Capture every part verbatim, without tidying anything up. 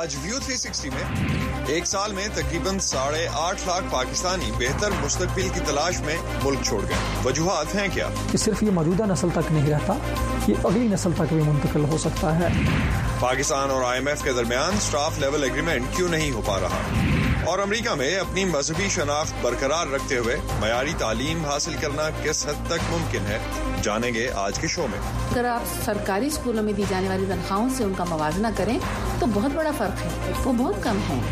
آج ویو تھری سکسٹی میں ایک سال میں تقریباً ساڑھے آٹھ لاکھ پاکستانی بہتر مستقبل کی تلاش میں ملک چھوڑ گئے. وجوہات ہیں کیا؟ کہ صرف یہ موجودہ نسل تک نہیں رہتا، یہ اگلی نسل تک بھی منتقل ہو سکتا ہے. پاکستان اور آئی ایم ایف کے درمیان اسٹاف لیول ایگریمنٹ کیوں نہیں ہو پا رہا؟ اور امریکہ میں اپنی مذہبی شناخت برقرار رکھتے ہوئے معیاری تعلیم حاصل کرنا کس حد تک ممکن ہے، جانیں گے آج کے شو میں. اگر آپ سرکاری اسکولوں میں دی جانے والی تنخواہوں سے ان کا موازنہ کریں تو بہت بڑا فرق ہے، وہ بہت کم ہے.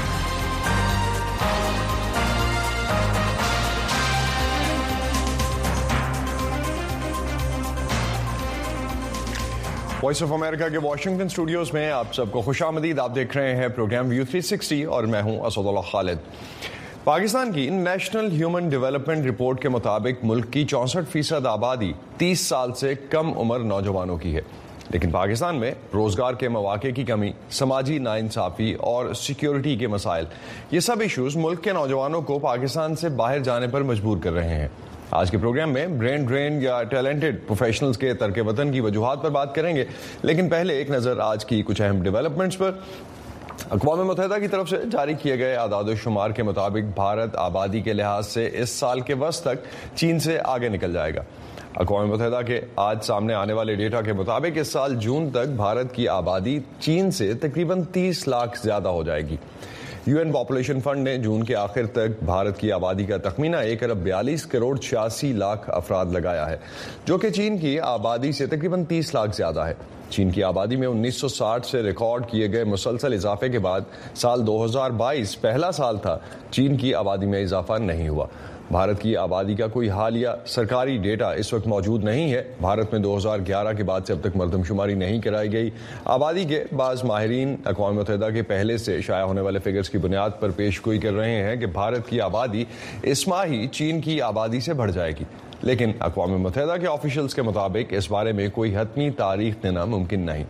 وائس آف امریکہ کے واشنگٹن اسٹوڈیوز میں آپ سب کو خوش آمدید. آپ دیکھ رہے ہیں پروگرام ویو تھری سکسٹی اور میں ہوں اسد اللہ خالد. پاکستان کی نیشنل ہیومن ڈیولپمنٹ رپورٹ کے مطابق ملک کی چونسٹھ فیصد آبادی تیس سال سے کم عمر نوجوانوں کی ہے، لیکن پاکستان میں روزگار کے مواقع کی کمی، سماجی ناانصافی اور سیکیورٹی کے مسائل، یہ سب ایشوز ملک کے نوجوانوں کو پاکستان سے باہر جانے پر مجبور کر رہے ہیں. آج کے پروگرام میں برین ڈرین یا ٹیلنٹڈ پروفیشنلز کے ترک وطن کی وجوہات پر بات کریں گے، لیکن پہلے ایک نظر آج کی کچھ اہم ڈیولپمنٹس پر. اقوام متحدہ کی طرف سے جاری کیے گئے اعداد و شمار کے مطابق بھارت آبادی کے لحاظ سے اس سال کے وسط تک چین سے آگے نکل جائے گا. اقوام متحدہ کے آج سامنے آنے والے ڈیٹا کے مطابق اس سال جون تک بھارت کی آبادی چین سے تقریباً تیس لاکھ زیادہ ہو جائے گی. یو این پاپولیشن فنڈ نے جون کے آخر تک بھارت کی آبادی کا تخمینہ ایک ارب بیالیس کروڑ چھیاسی لاکھ افراد لگایا ہے، جو کہ چین کی آبادی سے تقریباً تیس لاکھ زیادہ ہے. چین کی آبادی میں انیس سو ساٹھ سے ریکارڈ کیے گئے مسلسل اضافے کے بعد سال دو ہزار بائیس پہلا سال تھا چین کی آبادی میں اضافہ نہیں ہوا. بھارت کی آبادی کا کوئی حالیہ سرکاری ڈیٹا اس وقت موجود نہیں ہے. بھارت میں دو ہزار گیارہ کے بعد سے اب تک مردم شماری نہیں کرائی گئی. آبادی کے بعض ماہرین اقوام متحدہ کے پہلے سے شائع ہونے والے فگرز کی بنیاد پر پیش گوئی کر رہے ہیں کہ بھارت کی آبادی اس ماہ ہی چین کی آبادی سے بڑھ جائے گی، لیکن اقوام متحدہ کے آفیشلز کے مطابق اس بارے میں کوئی حتمی تاریخ دینا ممکن نہیں.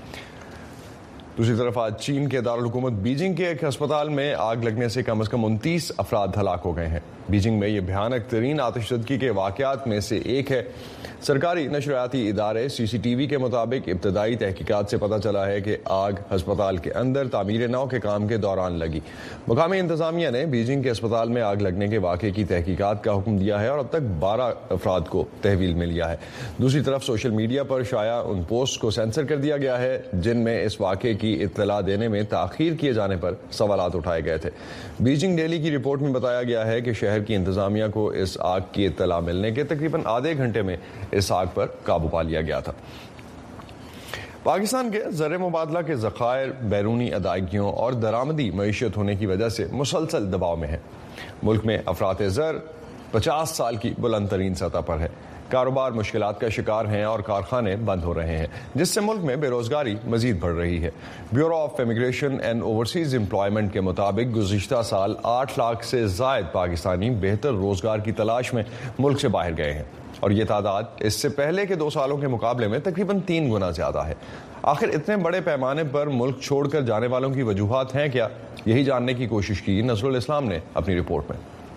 دوسری طرف آج چین کے دارالحکومت بیجنگ کے ایک ہسپتال میں آگ لگنے سے کم از کم انتیس افراد ہلاک ہو گئے ہیں. بیجنگ میں یہ بھیانک ترین آتش زدگی کے واقعات میں سے ایک ہے. سرکاری نشریاتی ادارے سی سی ٹی وی کے مطابق ابتدائی تحقیقات سے پتہ چلا ہے کہ آگ ہسپتال کے اندر تعمیر نو کے کام کے دوران لگی. مقامی انتظامیہ نے بیجنگ کے اسپتال میں آگ لگنے کے واقعے کی تحقیقات کا حکم دیا ہے اور اب تک بارہ افراد کو تحویل میں لیا ہے. دوسری طرف سوشل میڈیا پر شائع ان پوسٹ کو سینسر کر دیا گیا ہے جن میں اس واقعے کی اطلاع دینے میں تاخیر کیے جانے پر سوالات اٹھائے گئے تھے. بیجنگ ڈیلی کی رپورٹ میں بتایا گیا ہے کہ شہر کی انتظامیہ کو اس آگ کی اطلاع ملنے کے تقریباً آدھے گھنٹے میں اس آگ پر قابو پا لیا گیا تھا. پاکستان کے زر مبادلہ کے ذخائر بیرونی ادائیگیوں اور درآمدی معیشت ہونے کی وجہ سے مسلسل دباؤ میں ہے. ملک میں افراط زر پچاس سال کی بلند ترین سطح پر ہے. کاروبار مشکلات کا شکار ہیں اور کارخانے بند ہو رہے ہیں، جس سے ملک میں بے روزگاری مزید بڑھ رہی ہے. بیورو آف امیگریشن اینڈ اوورسیز امپلائمنٹ کے مطابق گزشتہ سال آٹھ لاکھ سے زائد پاکستانی بہتر روزگار کی تلاش میں ملک سے باہر گئے ہیں، اور یہ تعداد اس سے پہلے کے دو سالوں کے مقابلے میں تقریباً تین گنا زیادہ ہے. آخر اتنے بڑے پیمانے پر ملک چھوڑ کر جانے والوں کی وجوہات ہیں کیا؟ یہی جاننے کی کوشش کی نصر الاسلام نے اپنی رپورٹ میں.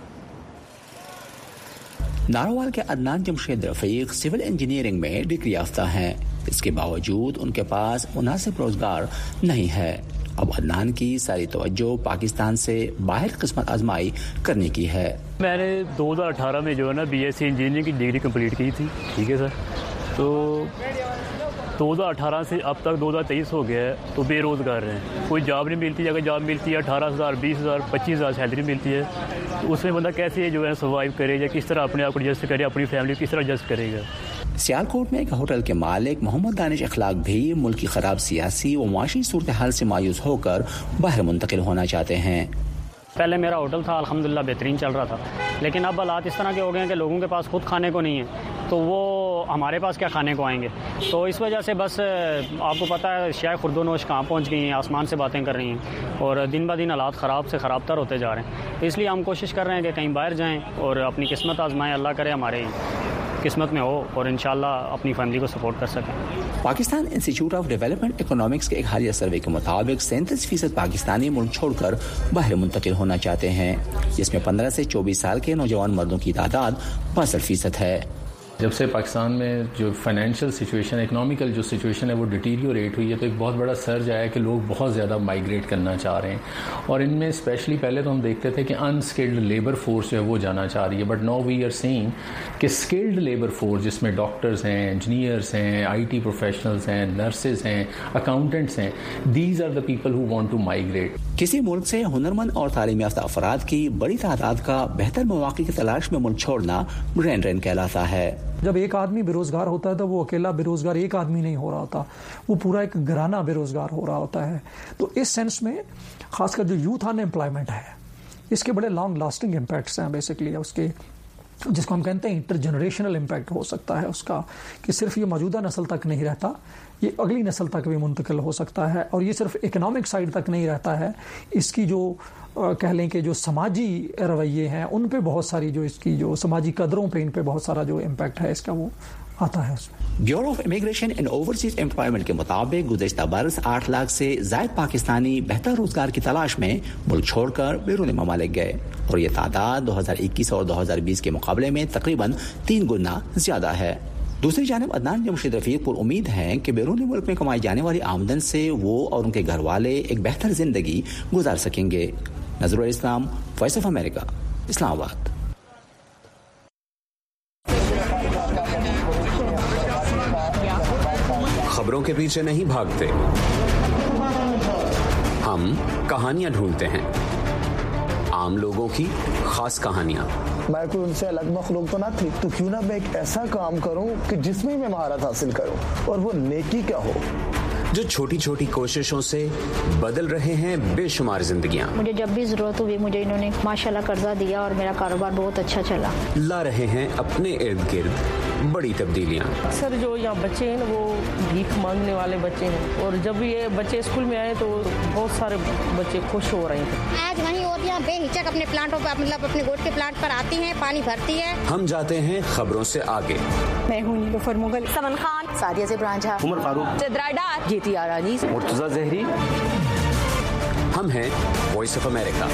ناروال کے عدنان جمشید رفیق سول انجینئرنگ میں ڈگری یافتہ ہیں. اس کے باوجود ان کے پاس مناسب روزگار نہیں ہے. اب عدنان کی ساری توجہ پاکستان سے باہر قسمت آزمائی کرنے کی ہے. میں نے دو ہزار اٹھارہ میں جو ہے نا بی ایس سی انجینئرنگ کی ڈگری کمپلیٹ کی تھی، ٹھیک ہے سر. تو دو ہزار اٹھارہ سے اب تک دو ہزار تیئیس ہو گیا ہے تو بے روزگار ہیں. کوئی جاب نہیں ملتی. اگر جاب ملتی ہے اٹھارہ ہزار بیس ہزار پچیس ہزار سیلری ملتی ہے، تو اس میں بندہ کیسے جو ہے سروائیو کرے یا کس طرح اپنے آپ کو ایڈجسٹ کرے، اپنی فیملی کس طرح ایڈجسٹ کرے گا. سیالکوٹ میں ایک ہوٹل کے مالک محمد دانش اخلاق بھی ملک کی خراب سیاسی و معاشی صورتحال سے مایوس ہو کر باہر منتقل ہونا چاہتے ہیں. پہلے میرا ہوٹل تھا، الحمدللہ بہترین چل رہا تھا، لیکن اب حالات اس طرح کے ہو گئے ہیں کہ لوگوں کے پاس خود کھانے کو نہیں ہے، تو وہ ہمارے پاس کیا کھانے کو آئیں گے. تو اس وجہ سے بس آپ کو پتہ ہے شاید خرد و نوش کہاں پہنچ گئی ہیں، آسمان سے باتیں کر رہی ہیں، اور دن بہ دن حالات خراب سے خراب تر ہوتے جا رہے ہیں. تو اس لیے ہم کوشش کر رہے ہیں کہ کہیں باہر جائیں اور اپنی قسمت آزمائیں. اللہ کرے ہمارے قسمت میں ہو اور انشاءاللہ اپنی فیملی کو سپورٹ کر سکیں. پاکستان انسٹیٹیوٹ آف ڈیولپمنٹ اکنامکس کے ایک حالیہ سروے کے مطابق سینتیس فیصد پاکستانی ملک چھوڑ کر باہر منتقل ہونا چاہتے ہیں، جس میں پندرہ سے چوبیس سال کے نوجوان مردوں کی تعداد باسٹھ فیصد ہے. جب سے پاکستان میں جو فائنینشیل سچویشن اکنامیکل جو سچویشن ہے وہ ڈیٹیریوریٹ ہوئی ہے تو ایک بہت بڑا سرج آیا کہ لوگ بہت زیادہ مائیگریٹ کرنا چاہ رہے ہیں اور ان میں اسپیشلی پہلے تو ہم دیکھتے تھے کہ انسکلڈ لیبر فورس جو ہے وہ جانا چاہ رہی ہے بٹ ناؤ وی آر سیئنگ کہ اسکلڈ لیبر فورس جس میں ڈاکٹرز ہیں انجینئرس ہیں آئی ٹی پروفیشنلز ہیں نرسز ہیں اکاؤنٹنٹس ہیں دیز آر دا پیپل ہو وانٹ ٹو مائیگریٹ. کسی ملک سے ہنرمند اور تعلیم یافتہ افراد کی بڑی تعداد کا بہتر مواقع کی تلاش میں ملک چھوڑنا برین ڈرین کہلاتا ہے. جب ایک آدمی بے روزگار ہوتا ہے تو وہ اکیلا بے روزگار ایک آدمی نہیں ہو رہا ہوتا, وہ پورا ایک گھرانہ بے روزگار ہو رہا ہوتا ہے. تو اس سینس میں خاص کر جو یوتھ ان امپلائمنٹ ہے اس کے بڑے لانگ لاسٹنگ امپیکٹس ہیں بیسکلی اس کے, جس کو ہم کہتے ہیں انٹر جنریشنل امپیکٹ ہو سکتا ہے اس کا, کہ صرف یہ موجودہ نسل تک نہیں رہتا, یہ اگلی نسل تک بھی منتقل ہو سکتا ہے. اور یہ صرف اکنامک سائڈ تک نہیں رہتا ہے, اس کی جو کہہ لیں کہ جو سماجی رویے ہیں ان پہ بہت ساری جو اس کی جو سماجی قدروں پہ ان پہ بہت سارا جو امپیکٹ ہے اس کا وہ آتا ہے اس میں. بیورو آف امیگریشن اینڈ اوورسیز امپلائمنٹ کے مطابق گزشتہ برس آٹھ لاکھ سے زائد پاکستانی بہتر روزگار کی تلاش میں ملک چھوڑ کر بیرون ممالک گئے اور یہ تعداد دو ہزار اکیس اور دو ہزار بیس کے مقابلے میں تقریباً تین گنا زیادہ ہے. دوسری جانب عدنان جمشید رفیق پر امید ہیں کہ بیرون ملک میں کمائی جانے والی آمدن سے وہ اور ان کے گھر والے ایک بہتر زندگی گزار سکیں گے. نظر الاسلام, وائس آف امریکہ, اسلام آباد. خبروں کے پیچھے نہیں بھاگتے, ہم کہانیاں ڈھونڈتے ہیں, عام لوگوں کی خاص کہانیاں. میں کوئی ان سے الگ مخلوق تو نہ تھی, تو کیوں نہ میں ایک ایسا کام کروں کہ جس میں میں مہارت حاصل کروں اور وہ نیکی کیا ہو, جو چھوٹی چھوٹی کوششوں سے بدل رہے ہیں بے شمار زندگیاں. مجھے جب بھی ضرورت ہوئی مجھے انہوں نے ماشاءاللہ قرضہ دیا اور میرا کاروبار بہت اچھا چلا. لا رہے ہیں اپنے ارد گرد بڑی تبدیلیاں. اکثر جو یہاں بچے ہیں وہ بھیک مانگنے والے بچے ہیں اور جب یہ بچے اسکول میں آئے تو بہت سارے بچے خوش ہو رہے ہیں. آج وہیں عورتیں بے ہچک اپنے پلانٹوں پر مطلب اپنے گوشت کے پلانٹ پر آتی ہیں, پانی بھرتی ہے. ہم جاتے ہیں خبروں سے آگے. میں ہوں نیلوفر مغل, سمن خان, سعدیہ زبران جھا, عمر فاروق, چترا ڈار, جیتی آرانی, مرتضی زہری. ہم ہیں وائس آف امریکہ.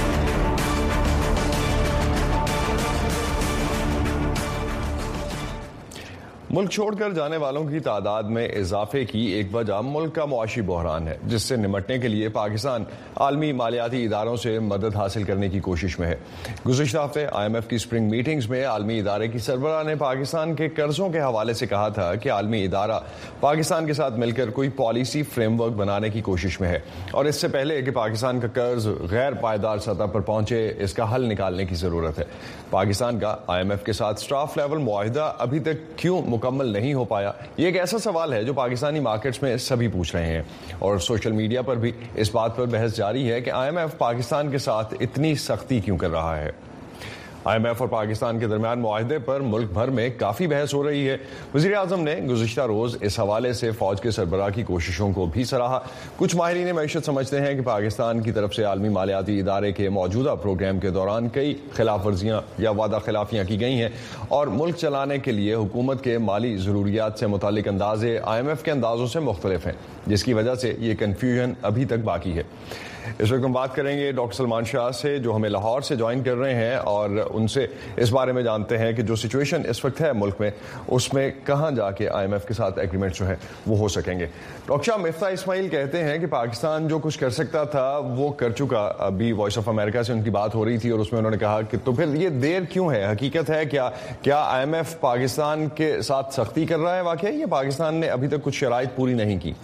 ملک چھوڑ کر جانے والوں کی تعداد میں اضافے کی ایک وجہ ملک کا معاشی بحران ہے, جس سے نمٹنے کے لیے پاکستان عالمی مالیاتی اداروں سے مدد حاصل کرنے کی کوشش میں ہے. گزشتہ ہفتے آئی ایم ایف کی اسپرنگ میٹنگز میں عالمی ادارے کی سربراہ نے پاکستان کے قرضوں کے حوالے سے کہا تھا کہ عالمی ادارہ پاکستان کے ساتھ مل کر کوئی پالیسی فریم ورک بنانے کی کوشش میں ہے, اور اس سے پہلے کہ پاکستان کا قرض غیر پائیدار سطح پر پہنچے اس کا حل نکالنے کی ضرورت ہے. پاکستان کا آئی ایم ایف کے ساتھ اسٹاف لیول معاہدہ ابھی تک کیوں مکمل نہیں ہو پایا, یہ ایک ایسا سوال ہے جو پاکستانی مارکیٹس میں سبھی پوچھ رہے ہیں, اور سوشل میڈیا پر بھی اس بات پر بحث جاری ہے کہ آئی ایم ایف پاکستان کے ساتھ اتنی سختی کیوں کر رہا ہے. آئی ایم ایف اور پاکستان کے درمیان معاہدے پر ملک بھر میں کافی بحث ہو رہی ہے. وزیر اعظم نے گزشتہ روز اس حوالے سے فوج کے سربراہ کی کوششوں کو بھی سراہا. کچھ ماہرین معیشت سمجھتے ہیں کہ پاکستان کی طرف سے عالمی مالیاتی ادارے کے موجودہ پروگرام کے دوران کئی خلاف ورزیاں یا وعدہ خلافیاں کی گئی ہیں, اور ملک چلانے کے لیے حکومت کے مالی ضروریات سے متعلق اندازے آئی ایم ایف کے اندازوں سے مختلف ہیں, جس کی وجہ سے یہ کنفیوژن ابھی تک باقی ہے. اس وقت ہم بات کریں گے ڈاکٹر سلمان شاہ سے, جو ہمیں لاہور سے جوائن کر رہے ہیں, اور ان سے اس بارے میں جانتے ہیں کہ جو سچویشن اس وقت ہے ملک میں اس میں کہاں جا کے آئی ایم ایف کے ساتھ ایگریمنٹ جو ہے وہ ہو سکیں گے. ڈاکٹر شاہ, مفتاح اسماعیل کہتے ہیں کہ پاکستان جو کچھ کر سکتا تھا وہ کر چکا. ابھی وائس آف امریکہ سے ان کی بات ہو رہی تھی اور اس میں انہوں نے کہا کہ تو پھر یہ دیر کیوں ہے, حقیقت ہے کیا کیا آئی ایم ایف پاکستان کے ساتھ سختی کر رہا ہے واقعی, یا پاکستان نے ابھی تک کچھ شرائط پوری نہیں کی؟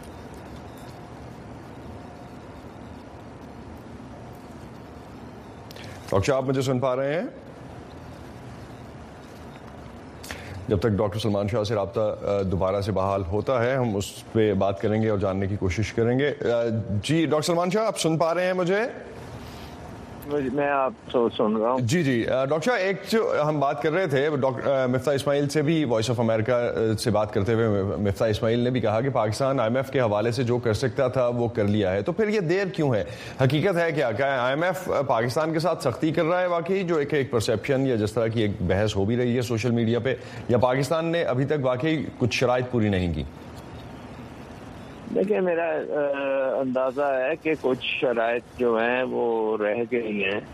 ڈاکٹر صاحب آپ مجھے سن پا رہے ہیں؟ جب تک ڈاکٹر سلمان شاہ سے رابطہ دوبارہ سے بحال ہوتا ہے ہم اس پہ بات کریں گے اور جاننے کی کوشش کریں گے. جی ڈاکٹر سلمان شاہ, آپ سن پا رہے ہیں مجھے؟ میں آپ تو سن رہا ہوں. جی جی ڈاکٹر صاحب, ایک جو ہم بات کر رہے تھے مفتاح اسماعیل سے بھی, وائس آف امریکہ سے بات کرتے ہوئے مفتاح اسماعیل نے بھی کہا کہ پاکستان آئی ایم ایف کے حوالے سے جو کر سکتا تھا وہ کر لیا ہے, تو پھر یہ دیر کیوں ہے, حقیقت ہے کیا کیا آئی ایم ایف پاکستان کے ساتھ سختی کر رہا ہے واقعی, جو ایک ایک پرسیپشن یا جس طرح کی ایک بحث ہو بھی رہی ہے سوشل میڈیا پہ, یا پاکستان نے ابھی تک واقعی کچھ شرائط پوری نہیں کی؟ دیکھیں, میرا اندازہ ہے کہ کچھ شرائط جو ہیں وہ رہ گئی ہیں,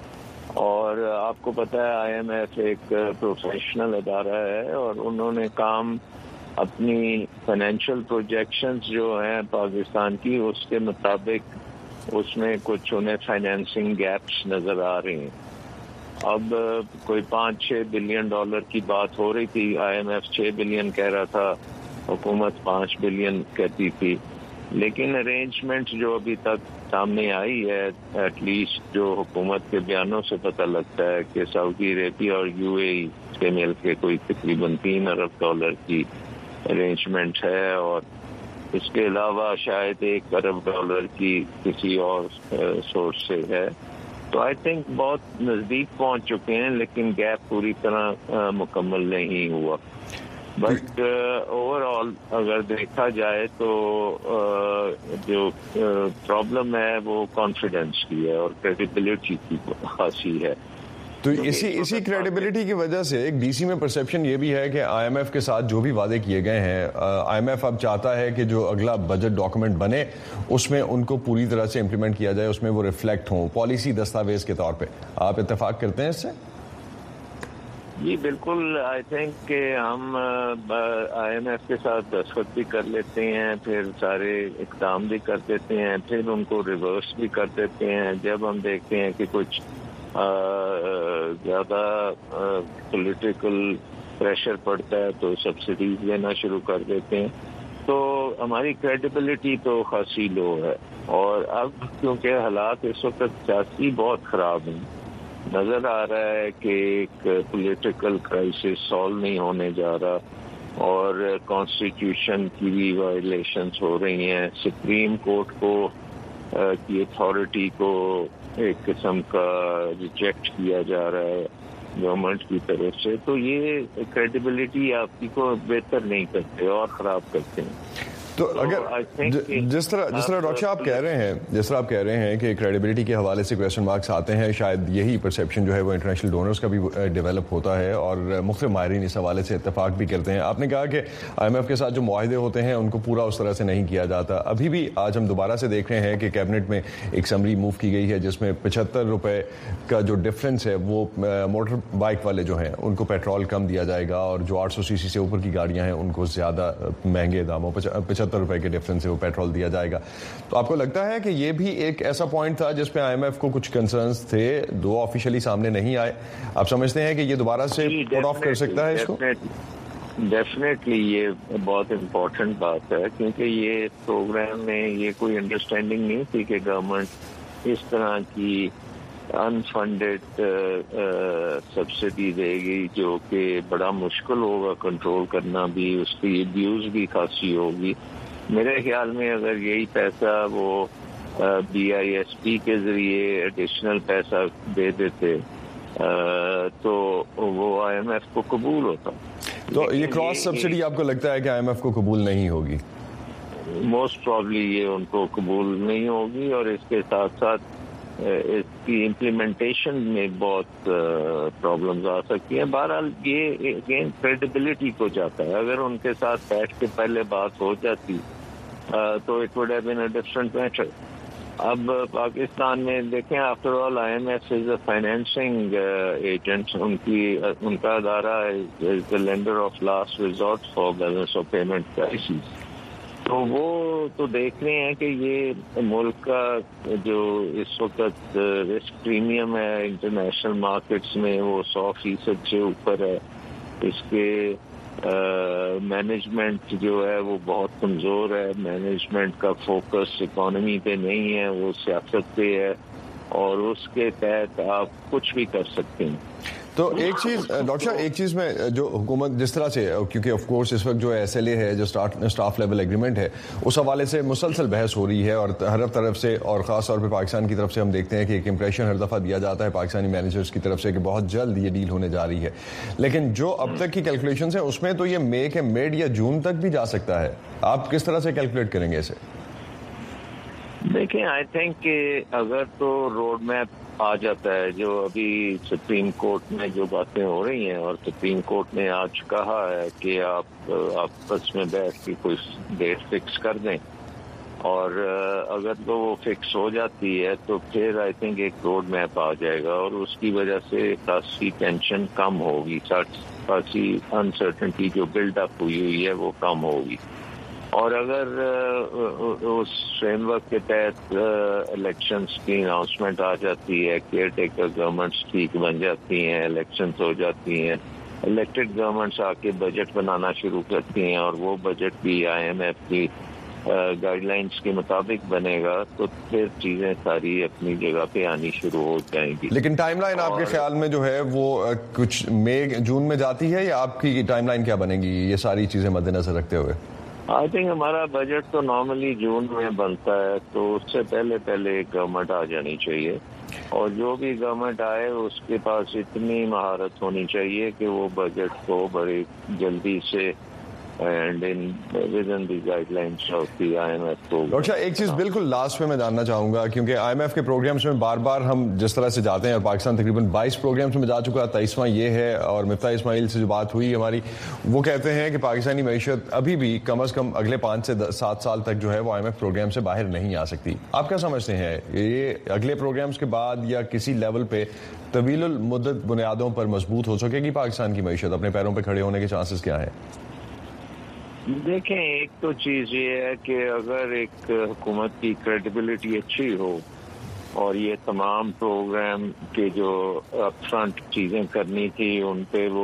اور آپ کو پتہ ہے آئی ایم ایف ایک پروفیشنل ادارہ ہے اور انہوں نے کام اپنی فائنینشیل پروجیکشنز جو ہیں پاکستان کی اس کے مطابق اس میں کچھ انہیں فائنینسنگ گیپس نظر آ رہے ہیں. اب کوئی پانچ چھ بلین ڈالر کی بات ہو رہی تھی, آئی ایم ایف چھ بلین کہہ رہا تھا, حکومت پانچ بلین کہتی تھی, لیکن ارینجمنٹ جو ابھی تک سامنے آئی ہے ایٹ لیسٹ جو حکومت کے بیانوں سے پتہ لگتا ہے کہ سعودی عربیہ اور یو اے ای کے مل کے کوئی تقریباً تین ارب ڈالر کی ارینجمنٹ ہے اور اس کے علاوہ شاید ایک ارب ڈالر کی کسی اور سورس سے ہے. تو آئی تھنک بہت نزدیک پہنچ چکے ہیں, لیکن گیپ پوری طرح مکمل نہیں ہوا. بٹ اوور آل اگر دیکھا جائے تو جو پرابلم ہے وہ کانفیڈنس کی ہے اور کریڈیبلٹی کی خاصی ہے. تو اسی اسی کریڈیبلٹی کی وجہ سے ایک ڈی سی میں پرسیپشن یہ بھی ہے کہ آئی ایم ایف کے ساتھ جو بھی وعدے کیے گئے ہیں, آئی ایم ایف اب چاہتا ہے کہ جو اگلا بجٹ ڈاکومنٹ بنے اس میں ان کو پوری طرح سے امپلیمنٹ کیا جائے, اس میں وہ ریفلیکٹ ہوں پالیسی دستاویز کے طور پہ. آپ اتفاق کرتے ہیں اس سے؟ جی بالکل. آئی تھنک کہ ہم آئی ایم ایف کے ساتھ دستخط بھی کر لیتے ہیں, پھر سارے اقدام بھی کر دیتے ہیں, پھر ان کو ریورس بھی کر دیتے ہیں جب ہم دیکھتے ہیں کہ کچھ زیادہ پولیٹیکل پریشر پڑتا ہے تو سبسڈیز لینا شروع کر دیتے ہیں. تو ہماری کریڈیبلٹی تو خاصی لو ہے. اور اب کیونکہ حالات اس وقت سیاسی بہت خراب ہیں, نظر آ رہا ہے کہ ایک پولیٹیکل کرائسس سالو نہیں ہونے جا رہا اور کانسٹیٹیوشن کی بھی وائلیشنز ہو رہی ہیں. سپریم کورٹ کو کی اتھارٹی کو ایک قسم کا ریجیکٹ کیا جا رہا ہے گورنمنٹ کی طرف سے. تو یہ کریڈیبلٹی آپ کی کو بہتر نہیں کرتے اور خراب کرتے ہیں. تو اگر جس طرح جس طرح ڈاکٹر صاحب کہہ رہے ہیں جس طرح آپ کہہ رہے ہیں کہ کریڈیبلٹی کے حوالے سے کویسچن مارکس آتے ہیں, شاید یہی پرسیپشن جو ہے وہ انٹرنیشنل ڈونرز کا بھی ڈیولپ ہوتا ہے اور مختلف ماہرین اس حوالے سے اتفاق بھی کرتے ہیں. آپ نے کہا کہ آئی ایم ایف کے ساتھ جو معاہدے ہوتے ہیں ان کو پورا اس طرح سے نہیں کیا جاتا. ابھی بھی آج ہم دوبارہ سے دیکھ رہے ہیں کہ کیبنٹ میں ایک سمری موو کی گئی ہے جس میں پچہتر روپے کا جو ڈفرینس ہے وہ موٹر بائک والے جو ہیں ان کو پیٹرول کم دیا جائے گا اور جو آٹھ سو سی سی سے اوپر کی گاڑیاں ہیں ان کو زیادہ مہنگے داموں پچہتر روپے کے ڈفرینس وہ پیٹرول دیا جائے گا. تو آپ کو لگتا ہے کہ یہ بھی ایک ایسا پوائنٹ تھا جس پہ آئی ایم ایف کو کچھ کنسرنز تھے, دو آفیشلی سامنے نہیں آئے, آپ سمجھتے ہیں کہ یہ دوبارہ سے پٹ آف کر سکتا ہے اس کو؟ ڈیفینیٹلی یہ بہت امپورٹنٹ بات ہے کیونکہ یہ پروگرام میں یہ کوئی انڈرسٹینڈنگ نہیں تھی کہ گورنمنٹ اس طرح کی انفنڈیڈ سبسڈی دے گی جو کہ بڑا مشکل ہوگا کنٹرول کرنا بھی, اس کی ابیوز بھی خاصی ہوگی. میرے خیال میں اگر یہی پیسہ وہ بی آئی ایس پی کے ذریعے ایڈیشنل پیسہ دے دیتے تو وہ آئی ایم ایف کو قبول ہوتا. تو یہ کراس سبسڈی آپ کو لگتا ہے کہ آئی ایم ایف کو قبول نہیں ہوگی؟ موسٹ پرابلی یہ ان کو قبول نہیں ہوگی اور اس کے ساتھ ساتھ اس کی امپلیمنٹیشن میں بہت پرابلمز آ سکتی ہیں. بہرحال یہ اگین کریڈیبلٹی کو جاتا ہے. اگر ان کے ساتھ بیٹھ کے پہلے بات ہو جاتی تو اٹ وڈ ہیو بین اے ڈفرنٹ میٹر. اب پاکستان میں دیکھیں آفٹر آل آئی ایم ایف از اے فائنینسنگ ایجنٹ, ان کی ان کا ادارہ از دا لینڈر آف لاسٹ ریزورٹ فار بیلنس آف پیمنٹ کرائسس. تو وہ تو دیکھ رہے ہیں کہ یہ ملک کا جو اس وقت رسک پریمیم ہے انٹرنیشنل مارکیٹس میں وہ سو فیصد سے اوپر ہے. اس کے مینجمنٹ جو ہے وہ بہت کمزور ہے. مینجمنٹ کا فوکس اکانومی پہ نہیں ہے, وہ سیاست پہ ہے اور اس کے تحت آپ کچھ بھی کر سکتے ہیں. تو ایک چیز ڈاکٹر صاحب ایک چیز میں جو حکومت جس طرح سے, کیونکہ آف کورس اس وقت جو ایس ایل اے ہے جو اسٹاف لیول ایگریمنٹ ہے اس حوالے سے مسلسل بحث ہو رہی ہے اور ہر طرف سے اور خاص طور پہ پاکستان کی طرف سے ہم دیکھتے ہیں کہ ایک امپریشن ہر دفعہ دیا جاتا ہے پاکستانی مینیجرز کی طرف سے کہ بہت جلد یہ ڈیل ہونے جا رہی ہے, لیکن جو اب تک کی کیلکولیشنز ہیں اس میں تو یہ مے کے میڈ یا جون تک بھی جا سکتا ہے. آپ کس طرح سے کیلکولیٹ کریں گے اسے؟ دیکھیں آئی تھنک کہ اگر تو روڈ میپ آ جاتا ہے جو ابھی سپریم کورٹ میں جو باتیں ہو رہی ہیں اور سپریم کورٹ نے آج کہا ہے کہ آپ آپس میں بیٹھ کے کوئی ڈیٹ فکس کر دیں اور اگر تو وہ فکس ہو جاتی ہے تو پھر آئی تھنک ایک روڈ میپ آ جائے گا اور اس کی وجہ سے خاصی ٹینشن کم ہوگی, خاصی انسرٹنٹی جو بلڈ اپ ہوئی ہوئی ہے وہ کم ہوگی. اور اگر اس فریم ورک کے تحت الیکشنز کی اناؤنسمنٹ آ جاتی ہے, کیئر ٹیکر گورنمنٹس ٹھیک بن جاتی ہیں, الیکشنز ہو جاتی ہیں, الیکٹڈ گورنمنٹس آ کے بجٹ بنانا شروع کرتی ہیں اور وہ بجٹ بھی آئی ایم ایف کی گائیڈ لائنس کے مطابق بنے گا, تو پھر چیزیں ساری اپنی جگہ پہ آنی شروع ہو جائیں گی. لیکن ٹائم لائن آپ کے خیال میں جو ہے وہ کچھ مئی جون میں جاتی ہے, یا آپ کی ٹائم لائن کیا بنے گی یہ ساری چیزیں مد نظر رکھتے ہوئے؟ آئی تھنک ہمارا بجٹ تو نارملی جون میں بنتا ہے, تو اس سے پہلے پہلے ایک گورنمنٹ آ جانی چاہیے, اور جو بھی گورنمنٹ آئے اس کے پاس اتنی مہارت ہونی چاہیے کہ وہ بجٹ کو بڑی جلدی سے اینڈ ان ود ان دی گائیڈ لائنس آف دی آئی ایم ایف کو. ڈاکٹر صاحب ایک چیز بالکل لاسٹ میں میں جاننا چاہوں گا, کیونکہ آئی ایم ایف کے پروگرامس میں بار بار ہم جس طرح سے جاتے ہیں, اور پاکستان تقریباً بائیس پروگرامس میں جا چکا, تیئیسواں یہ ہے, اور مفتاح اسماعیل سے جو بات ہوئی ہماری, وہ کہتے ہیں کہ پاکستانی معیشت ابھی بھی کم از کم اگلے پانچ سے سات سال تک جو ہے وہ آئی ایم ایف پروگرام سے باہر نہیں آ سکتی. آپ کیا سمجھتے ہیں یہ اگلے پروگرامس کے بعد یا کسی لیول پہ طویل المدت بنیادوں پر مضبوط ہو سکے گی پاکستان کی معیشت؟ اپنے پیروں پہ کھڑے ہونے کے چانسز کیا ہیں؟ دیکھیں, ایک تو چیز یہ ہے کہ اگر ایک حکومت کی کریڈیبلٹی اچھی ہو اور یہ تمام پروگرام کے جو اپ فرنٹ چیزیں کرنی تھی ان پہ وہ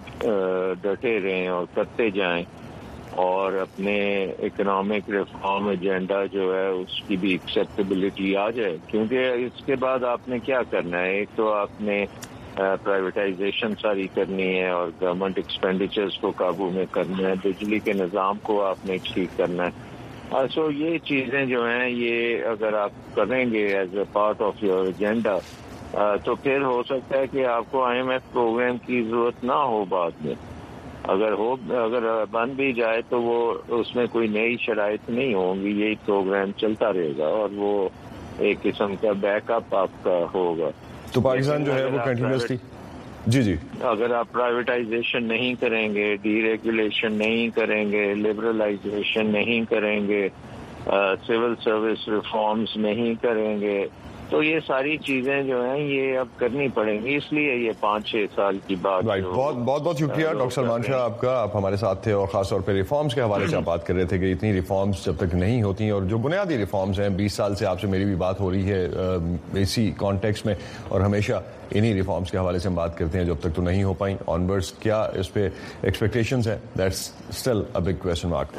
ڈٹے رہیں اور کرتے جائیں, اور اپنے اکنامک ریفارم ایجنڈا جو ہے اس کی بھی ایکسیپٹیبلٹی آ جائے, کیونکہ اس کے بعد آپ نے کیا کرنا ہے, ایک تو آپ نے پرائیویٹائزیشن ساری کرنی ہے اور گورنمنٹ ایکسپینڈیچرز کو قابو میں کرنا ہے, بجلی کے نظام کو آپ نے ٹھیک کرنا ہے. سو یہ چیزیں جو ہیں یہ اگر آپ کریں گے ایز اے پارٹ آف یور ایجنڈا, تو پھر ہو سکتا ہے کہ آپ کو آئی ایم ایف پروگرام کی ضرورت نہ ہو بعد میں. اگر ہو اگر بن بھی جائے تو وہ اس میں کوئی نئی شرائط نہیں ہوں گی, یہی پروگرام چلتا رہے گا اور وہ ایک قسم کا بیک اپ آپ کا ہوگا. تو پاکستان جو ہے وہ کنٹینیوسلی جی جی اگر آپ پرائیویٹائزیشن نہیں کریں گے, ڈی ریگولیشن نہیں کریں گے, لبرلائزیشن نہیں کریں گے, سول سروس ریفارمز نہیں کریں گے, تو یہ ساری چیزیں جو ہیں یہ اب کرنی پڑیں گی. اس لیے یہ پانچ چھ سال کی بات. رائٹ, بہت بہت بہت شکریہ ڈاکٹر سلمان شاہ آپ کا, آپ ہمارے ساتھ تھے, اور خاص طور پہ ریفارمز کے حوالے سے آپ بات کر رہے تھے کہ اتنی ریفارمز جب تک نہیں ہوتی ہیں, اور جو بنیادی ریفارمز ہیں بیس سال سے آپ سے میری بھی بات ہو رہی ہے اسی کانٹیکسٹ میں, اور ہمیشہ انہی ریفارمز کے حوالے سے ہم بات کرتے ہیں, جب تک تو نہیں ہو پائیں. آنورڈز کیا اس پہ ایکسپیکٹیشنز ہیں, دیٹس اسٹل اے بگ کویسچن مارک.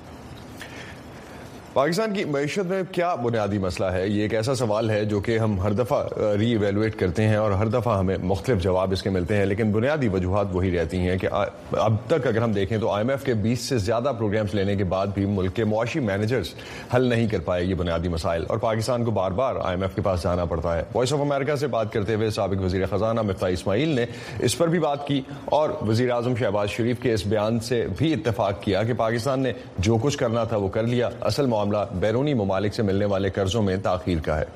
پاکستان کی معیشت میں کیا بنیادی مسئلہ ہے, یہ ایک ایسا سوال ہے جو کہ ہم ہر دفعہ ری ایویلویٹ کرتے ہیں اور ہر دفعہ ہمیں مختلف جواب اس کے ملتے ہیں, لیکن بنیادی وجوہات وہی رہتی ہیں کہ اب تک اگر ہم دیکھیں تو آئی ایم ایف کے بیس سے زیادہ پروگرامز لینے کے بعد بھی ملک کے معاشی مینیجرز حل نہیں کر پائے یہ بنیادی مسائل, اور پاکستان کو بار بار آئی ایم ایف کے پاس جانا پڑتا ہے. وائس آف امریکہ سے بات کرتے ہوئے سابق وزیر خزانہ مفتاح اسماعیل نے اس پر بھی بات کی, اور وزیر اعظم شہباز شریف کے اس بیان سے بھی اتفاق کیا کہ پاکستان نے جو کچھ کرنا تھا وہ کر لیا, اصل معاملہ بیرونی ممالک سے ملنے والے قرضوں میں تاخیر کا ہے.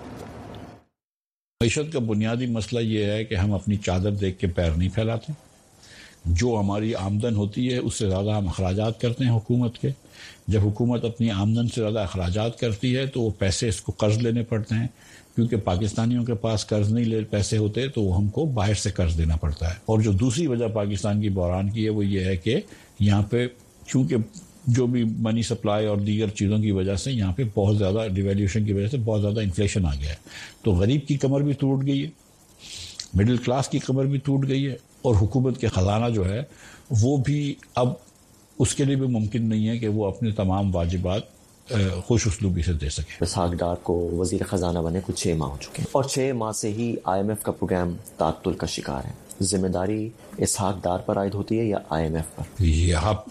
معیشت کا بنیادی مسئلہ یہ ہے کہ ہم اپنی چادر دیکھ کے پیر نہیں پھیلاتے. جو ہماری آمدن ہوتی ہے اس سے زیادہ ہم اخراجات کرتے ہیں حکومت کے. جب حکومت اپنی آمدن سے زیادہ اخراجات کرتی ہے تو وہ پیسے اس کو قرض لینے پڑتے ہیں, کیونکہ پاکستانیوں کے پاس قرض نہیں لے پیسے ہوتے تو وہ ہم کو باہر سے قرض دینا پڑتا ہے. اور جو دوسری وجہ پاکستان کی بحران کی ہے وہ یہ ہے کہ یہاں پہ چونکہ جو بھی منی سپلائی اور دیگر چیزوں کی وجہ سے یہاں پہ بہت زیادہ ڈیویلیوشن کی وجہ سے بہت زیادہ انفلیشن آ گیا ہے, تو غریب کی کمر بھی ٹوٹ گئی ہے, مڈل کلاس کی کمر بھی ٹوٹ گئی ہے, اور حکومت کے خزانہ جو ہے وہ بھی اب اس کے لیے بھی ممکن نہیں ہے کہ وہ اپنے تمام واجبات خوش اسلوبی سے دے سکے. اسحاق ڈار کو وزیر خزانہ بنے کچھ چھ ماہ ہو چکے ہیں, اور چھ ماہ سے ہی آئی ایم ایف کا پروگرام تعطل کا شکار ہے. ذمہ داری اسحاق ڈار پر عائد ہوتی ہے یا آئی ایم ایف پر؟ یہ آپ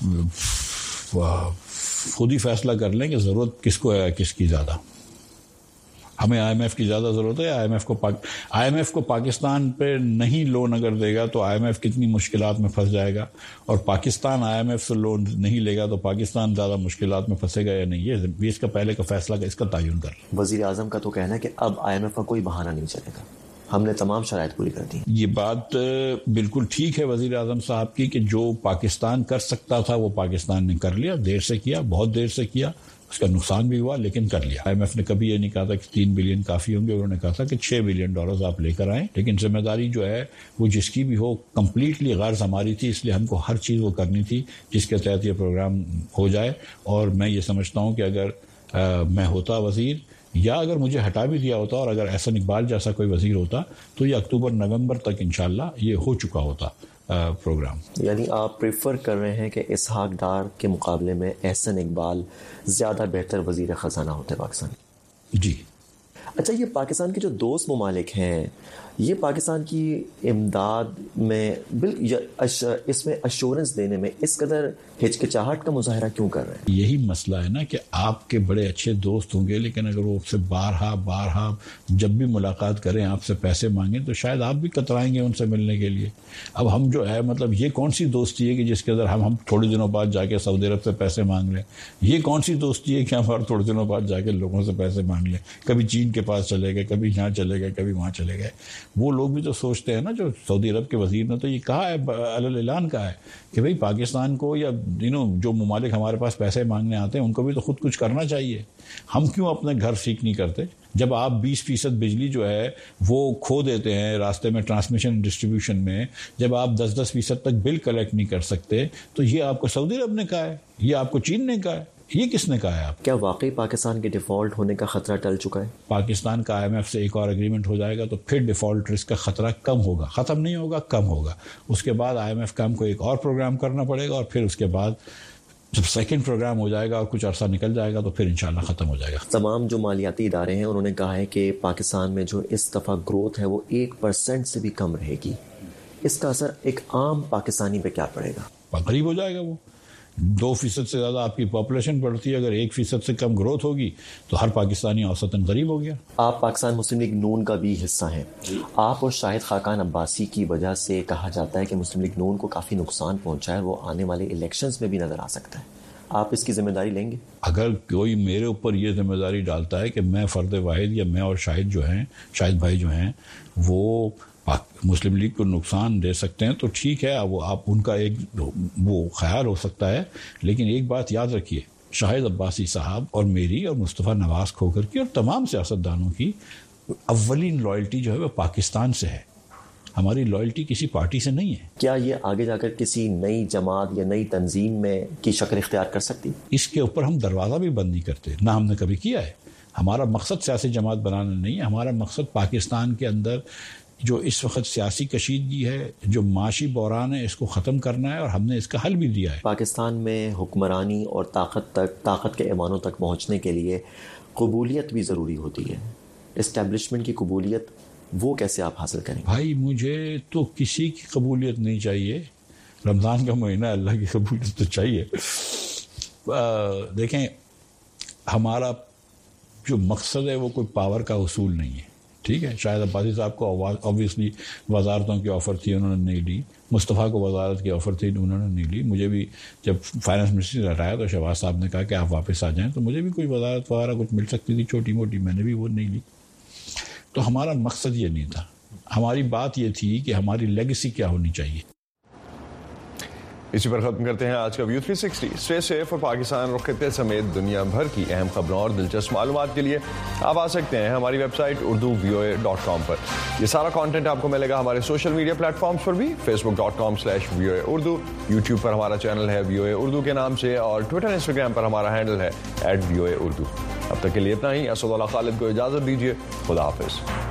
خود ہی فیصلہ کر لیں کہ ضرورت کس کو ہے, کس کی زیادہ. ہمیں آئی ایم ایف کی زیادہ ضرورت ہے. آئی ایم ایف کو پاک... آئی ایم ایف کو پاکستان پہ نہیں لون اگر دے گا تو آئی ایم ایف کتنی مشکلات میں پھنس جائے گا, اور پاکستان آئی ایم ایف سے لون نہیں لے گا تو پاکستان زیادہ مشکلات میں پھنسے گا یا نہیں, یہ بیس کا پہلے کا فیصلہ اس کا تعین کر لیں. وزیر اعظم کا تو کہنا ہے کہ اب آئی ایم ایف کا کوئی بہانہ نہیں چلے گا. ہم نے تمام شرائط پوری کر دی. یہ بات بالکل ٹھیک ہے وزیر اعظم صاحب کی کہ جو پاکستان کر سکتا تھا وہ پاکستان نے کر لیا, دیر سے کیا, بہت دیر سے کیا, اس کا نقصان بھی ہوا لیکن کر لیا. آئی ایم ایف نے کبھی یہ نہیں کہا تھا کہ تین بلین کافی ہوں گے, انہوں نے کہا تھا کہ چھ بلین ڈالرز آپ لے کر آئیں, لیکن ذمہ داری جو ہے وہ جس کی بھی ہو کمپلیٹلی غرض ہماری تھی, اس لیے ہم کو ہر چیز وہ کرنی تھی جس کے تحت یہ پروگرام ہو جائے. اور میں یہ سمجھتا ہوں کہ اگر آ, میں ہوتا وزیر یا اگر مجھے ہٹا بھی دیا ہوتا اور اگر احسن اقبال جیسا کوئی وزیر ہوتا تو یہ اکتوبر نومبر تک انشاءاللہ یہ ہو چکا ہوتا پروگرام. یعنی آپ پریفر کر رہے ہیں کہ اسحاق ڈار کے مقابلے میں احسن اقبال زیادہ بہتر وزیر خزانہ ہوتے پاکستان؟ جی. اچھا, یہ پاکستان کے جو دوست ممالک ہیں یہ پاکستان کی امداد میں اس میں ایشورنس دینے میں اس قدر ہچکچاہٹ کا مظاہرہ کیوں کر رہے ہیں؟ یہی مسئلہ ہے نا کہ آپ کے بڑے اچھے دوست ہوں گے لیکن اگر وہ آپ سے بارہا بارہا جب بھی ملاقات کریں آپ سے پیسے مانگیں تو شاید آپ بھی کترائیں گے ان سے ملنے کے لیے. اب ہم جو ہے مطلب یہ کون سی دوستی ہے کہ جس کے اندر ہم ہم تھوڑے دنوں بعد جا کے سعودی عرب سے پیسے مانگ لیں؟ یہ کون سی دوستی ہے کہ ہم ہر تھوڑے دنوں بعد جا کے لوگوں سے پیسے مانگ لیں؟ کبھی چین کے پاس چلے گئے, کبھی یہاں چلے گئے, کبھی وہاں چلے گئے. وہ لوگ بھی تو سوچتے ہیں نا, جو سعودی عرب کے وزیر نے تو یہ کہا ہے, علی اعلان کہا ہے کہ بھئی پاکستان کو یا you know, جو ممالک ہمارے پاس پیسے مانگنے آتے ہیں ان کو بھی تو خود کچھ کرنا چاہیے. ہم کیوں اپنے گھر سیکھ نہیں کرتے؟ جب آپ بیس فیصد بجلی جو ہے وہ کھو دیتے ہیں راستے میں ٹرانسمیشن ڈسٹریبیوشن میں, جب آپ دس دس فیصد تک بل کلیکٹ نہیں کر سکتے, تو یہ آپ کو سعودی عرب نے کہا ہے, یہ آپ کو چین نے کہا ہے, یہ کس نے کہا ہے؟ آپ کیا واقعی پاکستان کے ڈیفالٹ ہونے کا خطرہ ٹل چکا ہے؟ پاکستان کا آئی ایم ایف سے ایک اور اگریمنٹ ہو جائے گا تو پھر ڈیفالٹ رسک کا خطرہ کم ہوگا, ختم نہیں ہوگا, کم ہوگا. اس کے بعد آئی ایم ایف کا ہم کو ایک اور پروگرام کرنا پڑے گا اور پھر اس کے بعد جب سیکنڈ پروگرام ہو جائے گا اور کچھ عرصہ نکل جائے گا تو پھر انشاءاللہ ختم ہو جائے گا. تمام جو مالیاتی ادارے ہیں انہوں نے کہا ہے کہ پاکستان میں جو اس دفعہ گروتھ ہے وہ ایک پرسنٹ سے بھی کم رہے گی. اس کا اثر ایک عام پاکستانی پہ کیا پڑے گا؟ غریب ہو جائے گا. وہ دو فیصد سے زیادہ آپ کی پاپولیشن بڑھتی ہے, اگر ایک فیصد سے کم گروتھ ہوگی تو ہر پاکستانی اوسطاً غریب ہو گیا. آپ پاکستان مسلم لیگ نون کا بھی حصہ ہیں. آپ اور شاہد خاقان عباسی کی وجہ سے کہا جاتا ہے کہ مسلم لیگ نون کو کافی نقصان پہنچا ہے, وہ آنے والے الیکشنز میں بھی نظر آ سکتا ہے. آپ اس کی ذمہ داری لیں گے؟ اگر کوئی میرے اوپر یہ ذمہ داری ڈالتا ہے کہ میں فرد واحد یا میں اور شاہد جو ہیں شاہد بھائی جو ہیں وہ مسلم لیگ کو نقصان دے سکتے ہیں تو ٹھیک ہے, وہ آپ ان کا ایک وہ خیال ہو سکتا ہے, لیکن ایک بات یاد رکھیے, شاہد عباسی صاحب اور میری اور مصطفیٰ نواز کھوکر کی اور تمام سیاستدانوں کی اولین لائلٹی جو ہے وہ پاکستان سے ہے, ہماری لائلٹی کسی پارٹی سے نہیں ہے. کیا یہ آگے جا کر کسی نئی جماعت یا نئی تنظیم میں کی شکل اختیار کر سکتی؟ اس کے اوپر ہم دروازہ بھی بند نہیں کرتے, نہ ہم نے کبھی کیا ہے. ہمارا مقصد سیاسی جماعت بنانا نہیں ہے, ہمارا مقصد پاکستان کے اندر جو اس وقت سیاسی کشیدگی ہے, جو معاشی بحران ہے, اس کو ختم کرنا ہے اور ہم نے اس کا حل بھی دیا ہے. پاکستان میں حکمرانی اور طاقت تک طاقت کے ایوانوں تک پہنچنے کے لیے قبولیت بھی ضروری ہوتی ہے. اسٹیبلشمنٹ کی قبولیت وہ کیسے آپ حاصل کریں؟ بھائی مجھے تو کسی کی قبولیت نہیں چاہیے, رمضان کا مہینہ, اللہ کی قبولیت تو چاہیے. دیکھیں ہمارا جو مقصد ہے وہ کوئی پاور کا حصول نہیں ہے, ٹھیک ہے. شاہد عباسی صاحب کو آبویسلی وزارتوں کی آفر تھی, انہوں نے نہیں لی. مصطفیٰ کو وزارت کی آفر تھی, انہوں نے نہیں لی. مجھے بھی جب فائنانس منسٹری ہٹایا تو شہباز صاحب نے کہا کہ آپ واپس آ جائیں, تو مجھے بھی کوئی وزارت وغیرہ کچھ مل سکتی تھی چھوٹی موٹی, میں نے بھی وہ نہیں لی. تو ہمارا مقصد یہ نہیں تھا, ہماری بات یہ تھی کہ ہماری لیگیسی کیا ہونی چاہیے. اسی پر ختم کرتے ہیں آج کا ویو تھری سکسٹی. اسٹے سیف اور پاکستان اور خطے سمیت دنیا بھر کی اہم خبروں اور دلچسپ معلومات کے لیے آپ آ سکتے ہیں ہماری ویب سائٹ اردو وی او اے ڈاٹ کام پر. یہ سارا کانٹینٹ آپ کو ملے گا ہمارے سوشل میڈیا پلیٹ فارمز پر بھی, فیس بک ڈاٹ کام سلیش وی او اے اردو, یوٹیوب پر ہمارا چینل ہے وی او اے اردو کے نام سے, اور ٹویٹر انسٹاگرام پر ہمارا ہینڈل ہے ایٹ وی او اے اردو. اب تک کے لیے اتنا ہی. اسد اللہ خالد کو اجازت دیجیے. خدا حافظ.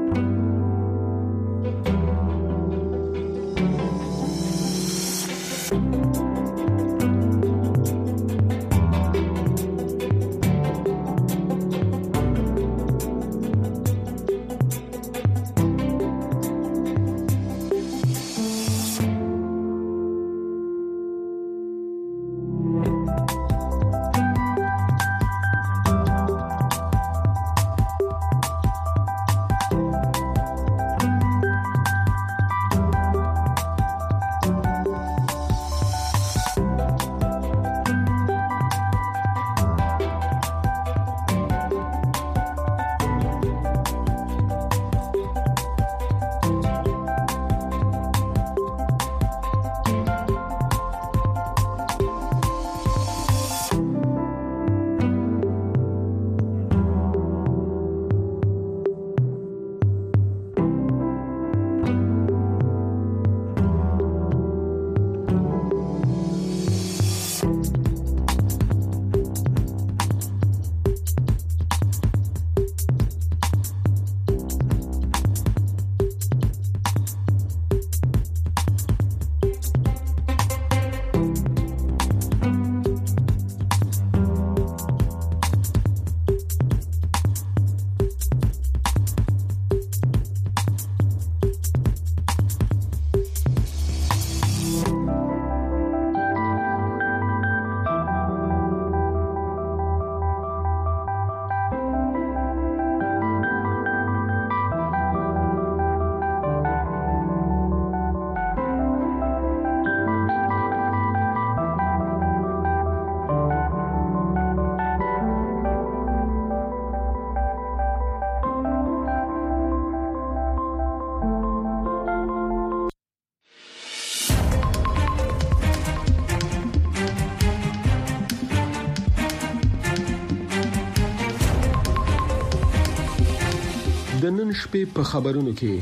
د نن شپې په خبرونو کې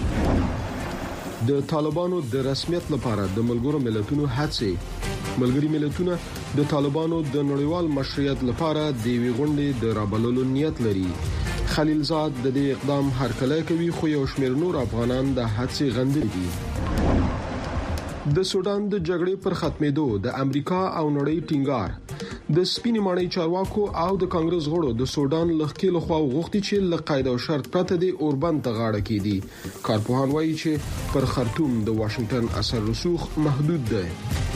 د طالبانو د رسمیت لپاره د ملګرو ملتونو هڅې ملګری ملتونه د طالبانو د نړیوال مشروعیت لپاره د وی غونډې د رابللو نیت لري. خلیلزاد د دې اقدام هرکلی کوي خو یو شمېر نور افغانان د هڅې غندلي دي. د سودان د جګړې پر ختمېدو د امریکا او نړۍ ټینګار د سپینې ماڼۍ چارواکو او د کانګرس غړو د سودان لخوا لخوا غوښتي چې له قاعده او شرط پرته د اوربند ته غاړه کیدي. کارپوهان وایي چې پر خرطوم د واشنگټن اثر رسوخ محدود دی.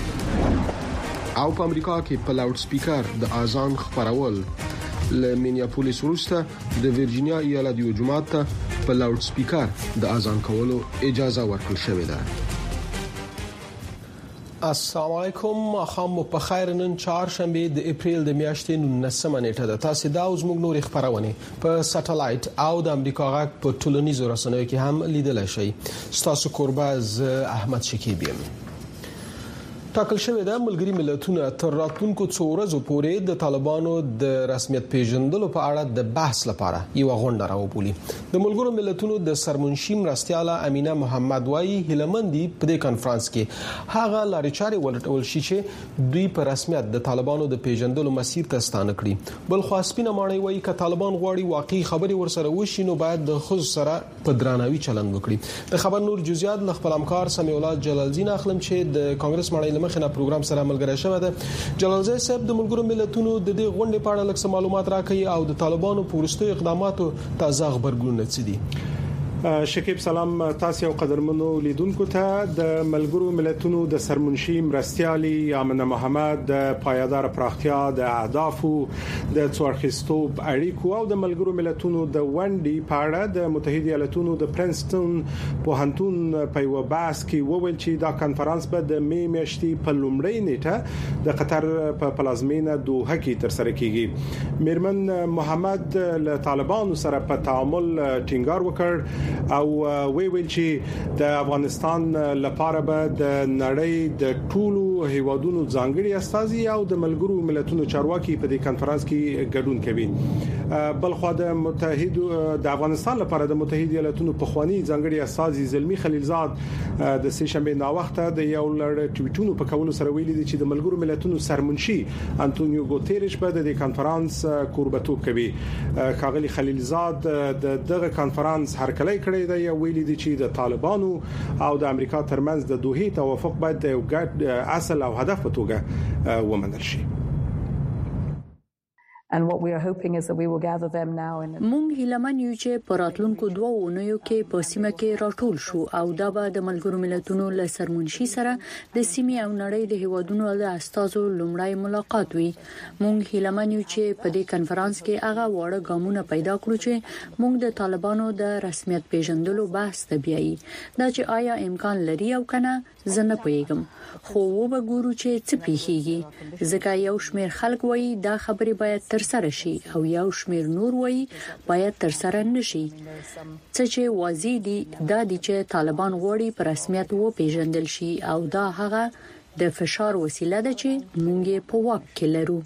او په امریکا کې په لاوډ سپیکر د اذان خبرول له مینیاپولیس وروسته د ورجینیا ایالت یو جماعت ته په لاوډ سپیکر د اذان کولو اجازه ورکړل شوې ده. السلام علیکم، خام په خیر. نن چهارشنبه د اپریل د میاشتې نولسمه نیټه ده. تاسو دا اوس موږ نور خبرونه په سټلایټ او د امریکا غاک په ټولنیزو رسنیو کې هم لیدلای شئ. تاسو قرباز احمد شکیب یم. ټاکل شوې ده ملګری ملتونه تر راتلونکو څو ورځې پورې د طالبانو د رسمیت پیژندلو په اړه د بحث لپاره یو غونډه راوبولي. د ملګرو ملتونو د سرمنشي مرستیاله امینه محمد وايي هلمندي په دې کانفرنس کې هغه لارې چارې ولټول شي چې دوی په رسمیت د طالبانو د پیژندلو مسیر ته ستانه کړي. بل خو سپینه ماڼۍ وايي ک طالبان غواړي واقعي خبري ورسره وشي نو باید د خود سره په درناوي چلند وکړي. د خبر نور جزئیات ل خپل همکار سمیع الله جلالزین اخلم چې د کانګرس ماڼۍ مخینه پروګرام سره ملګری شوه ده. جلالزی صاحب د ملګرو ملتونو د دې غونډې په اړه لږ معلومات راکړي او د طالبانو پورستو اقداماتو تازه خبرګونونه څه دي؟ شکیب سلام تاسو او قدرمنو لیدونکو ته. د ملګرو ملتونو د سرمنشي مرستیالي امینه محمد د پایدار پراختیا د اهدافو د څوارخستوب اړیکو او د ملګرو ملتونو د ونډې په اړه د متحده ایالاتونو د پرنسټن پوهنتون په یو بحث کې وویل چې دا کانفرنس به د می میاشتې په لومړۍ نیټه د قطر په پلازمینه دوحه کې ترسره کیږي. میرمن محمد له طالبانو سره په تعامل ټینګار وکړ او وی ویل چې د افغانستان لپاره به د نړۍ د ټولو هیوادونو ځانګړي استازي او د ملګرو ملتونو چارواکي په دې کانفرنس کې ګډون کوي. بلخو د متحده د افغانستان لپاره د متحده ایالاتونو په خواني ځانګړي استازي زلمی خلیلزاد د سه شنبه نا وخته د یو لړ ټویټونو په کولو سره ویلي چې د ملګرو ملتونو سرمنشي انټونیو ګوتيريش په دې کانفرنس کوربتوب کوي. خاغلی خلیلزاد د دغه کانفرنس هرکلی کړی دی او ویلي دی چې د طالبانو او د امریکا ترمنځ د دوحې توافق باید د یو ګډ اصل او هدف په توګه ومنل شي. And what we are hoping is that we will gather them now in مونږ هیلمن یو چې پراتلونکو دوه اونیو کې په سیمه کې راټول شو او دا به د ملګرو ملتونو له سرمنشي سره د سیمې او نړۍ د هیوادونو له استازو لومړی ملاقات وي. مونږ هیلمن یو چې په دې کانفرنس کې هغه وړه ګامونه پیدا کړو چې مونږ د طالبانو د رسمیت پیژندلو بحث ته بیایي. دا چې آیا امکان لري او کنه زه نه پوهیږم، خو وګورو چې څه پیښیږي. ځکه یو شمېر خلک وایي دا خبرې باید تر سره شي او یو شمېر نور وایي باید تر سره نشي. څه چې واضح دي دا دي چې طالبان غواړي په رسمیت و پیژندل شي او دا هغه د فشار وسیله ده چې مونږ په واک کې لرو.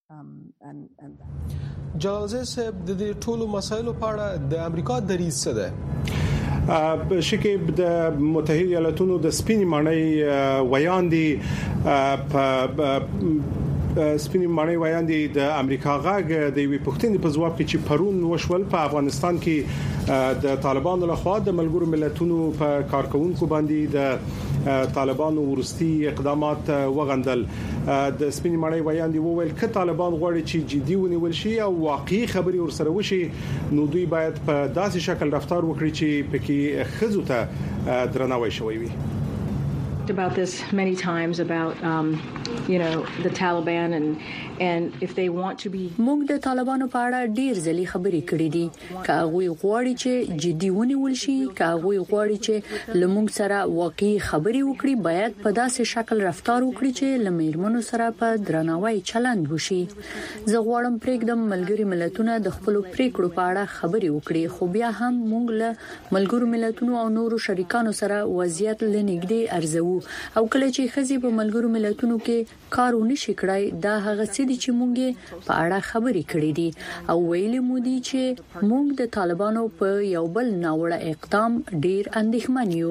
جلال صاحب د دې ټولو مسایلو په اړه د امریکا دریځ څه ده؟ شکیب د متحده ایالاتونو د سپینې ماڼۍ ویاندې په سپینې ماڼۍ ویاندې د امریکا غاګ د وی پښتنې په ځواب کې چې پرون وشول په افغانستان کې د طالبانو لخوا د ملګرو ملتونو په کارکونکو باندې د طالبانو ورستي اقدامات وغندل. د سپینې ماڼۍ ویاندې وویل ک طالبان غواړي چې جدي ونیول شي او واقعي خبري ورسره وشي نو دوی باید په داسې شکل رفتار وکړي چې پکې خزو ته درناوی شوی وي. about this many times about um, you know the Taliban and and if they want to be موږ د طالبانو په اړه ډیر ځلې خبرې کړې دي. کاغوي غواړي چې جدي ونیول شي، کاغوي غواړي چې لمونږ سره واقعي خبرې وکړي، باید په داسې شکل رفتار وکړي چې لمیرمنو سره په درناوي چلند وشي. زه غواړم پرېږدم ملګری ملتونه د خپل پریکړو په اړه خبرې وکړي، خو بیا هم موږ له ملګرو ملتونو او نورو شریکانو سره وضعیت لنګدې ارزو او کله چې خزي په ملګرو ملتونو کې کارونه شي کړای دا هغه څه دي چې موږ په اړه خبرې کړې دي او ویلي مو دي چې موږ د طالبانو په یو بل ناوړه اقدام ډیر اندېښمن یو.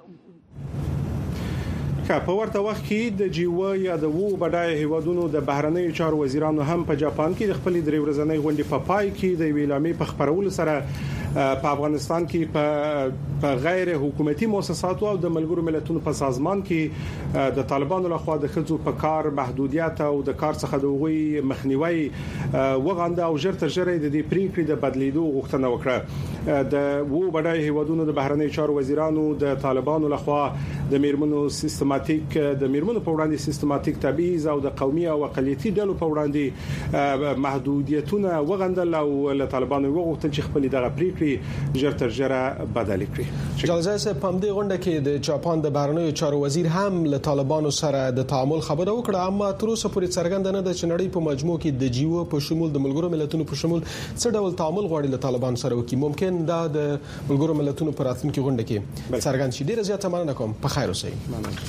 په ورته وخت کې د جیو یا د وو بډای هیوادونو د بهرنیو چارو وزیرانو هم په جاپان کې د خپل درې ورځنۍ غونډې په پای کې د ویلامې په خبرولو سره په افغانستان کې په غیر حکومتي مؤسساتو او د ملګرو ملتونو په سازمان کې د طالبانو لخوا د خځو په کار محدودیت او د کار څخه د وغوي مخنیوي وغانده او ژر تر ژره د دې پریکړې د بدلیدو غوښتنه وکړه. د وو بډای هیوادونو د بهرنیو چارو وزیرانو د طالبانو لخوا د میرمنو سیستماتیک د میرمنو په وړاندې سیستماتیک تبعیض او د قومي او اقلیتي ډلو په وړاندې محدودیتونه وغندل او له طالبانو وغوښتل چې خپل دغه پریکړې ژر تر ژره بدل کړي. جلال صاحب په دې غونډه کې د جاپان د بهرنیو چارو وزیر هم له طالبانو سره د تعامل خبره وکړه، اما تر اوسه پورې څرګنده نه ده چې نړۍ په مجموع کې د جیو په شمول د ملګرو ملتونو په شمول څه ډول تعامل غواړي له طالبانو سره وکړي. ممکن دا د ملګرو ملتونو په راتلونکي غونډه کې څرګند شي. ډیره زیاته مننه کوم. په خیر اوسئ.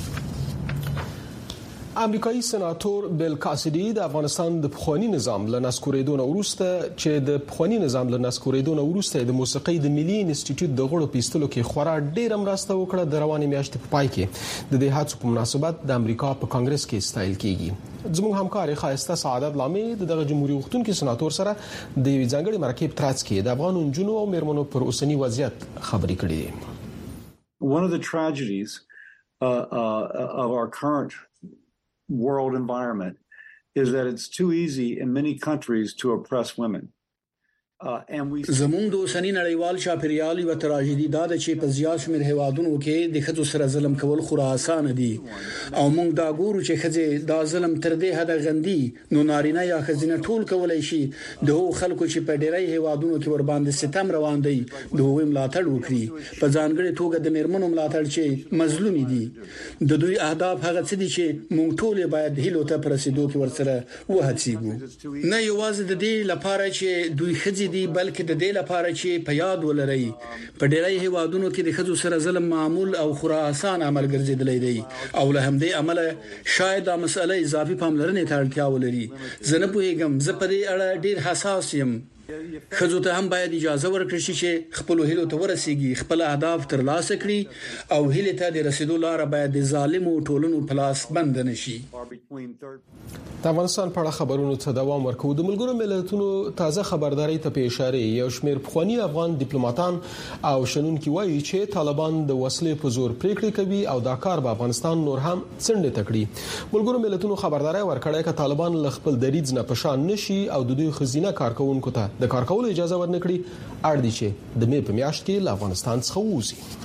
امریکایي سناتور بیل کاسدي د افغانستان د پخوانی نظام له نسکورېدو نه وروسته چې د پخوانی نظام له نسکورېدو نه وروسته د موسیقي د ملي انسټیټیوټ د غړو پیستلو کې خورا ډېر مرسته وکړه. د روانې میاشتې په پای کې د دې هڅو په مناسبت د امریکا په کانګرس کې ستایل کیږي. زموږ همکار خایسته سعادت لامي دغه جمهوریت غوښتونکي سناتور سره د یو ځانګړي مرکب ترڅ کې د افغان نجونو او میرمنو پر اوسنی وضعیت خبرې کړې دي. One of the tragedies uh, uh, of our current world environment is that it's too easy in many countries to oppress women. زموږ د اوسنی نړیوال چاپیریال یو تراژیدي دا د چې په زیات شمېر هیوادونو کې د ښځو سره ظلم کول خورا اسانه دي او موږ دا ګورو چې ښځې دا ظلم تر دې حده غندي نو نارینه یا ښځینه ټول کولای شي د هغو خلکو چې په ډېری هیوادونو کې ور باندې ستم روان دی د هغوی ملاتړ وکړي، په ځانګړي توګه د میرمنو ملاتړ چې مظلومي دي. د دوی اهداف هغه څه دي چې موږ ټول باید هیلو ته پر رسیدو کې ورسره وهڅیږو، نه یوازې د دې لپاره چې دوی ښځې یوازې دی بلکې د دې لپاره چې په یاد ولرئ په ډېری هیوادونو کې د ښځو سره ظلم معمول او خورا آسان عمل ګرځیدلی دی او له همدې عمله شاید دا مسله اضافي پاملرنې ته اړتیا ولري. زه نه پوهیږم، زه په دې اړه ډېر حساس یم. ښځو ته هم باید اجازه ورکړل شي چې خپل هیلو ته ورسیږي، خپل اهداف ترلاسه کړي او هیله ته د رسیدو لار باید د ظالمو ټولنو په لاس بند نشي. د افغانستان په اړه خبرونو ته دوام ورکوو. د ملګرو ملتونو تازه خبرداري ته په اشاره یو شمېر پخوانی افغان ډیپلوماټان او شنونکي وایي چې طالبان د وسلې په زور پریکړې کوي او دا کار به افغانستان نور هم څنډه تکړي. ملګرو ملتونو خبرداري ورکړه چې طالبان له خپل دریځ نه پشان نشي او د دوی خزینه کارکونکو ته د کار کولو اجازه ورنکړي. اړ دي چې د مې په میاشت کې له افغانستان څخه ووځي.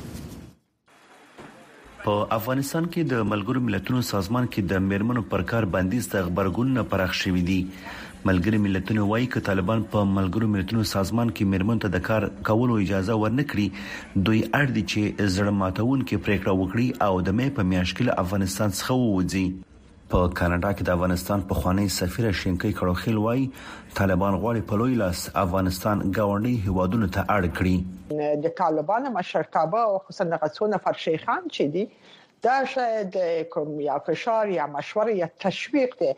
په افغانستان کې د ملګرو ملتونو سازمان کې د میرمنو پر کار بندیز د خبرګون پراخ شوې دي. ملګرو ملتونو وايي چې طالبان په ملګرو ملتونو سازمان کې میرمنو ته د کار کولو اجازه ورنکړي. دوی اړ دي چې زړه ماتون کې پریکړه وکړي او د مې په میاشت کې له افغانستان څخه ووځي. په کاناډا کې د افغانستان په خوانی سفیر شینکي کړوخیل وايي طالبان غواړي په لوی لاس افغانستان گاونډي هیوادونو ته اړ کړي. د طالبان مشرتابه او خصوصا غسونه فرشيخان چې دي دا شاید کوم یا فشار یا مشوره یا تشویق دي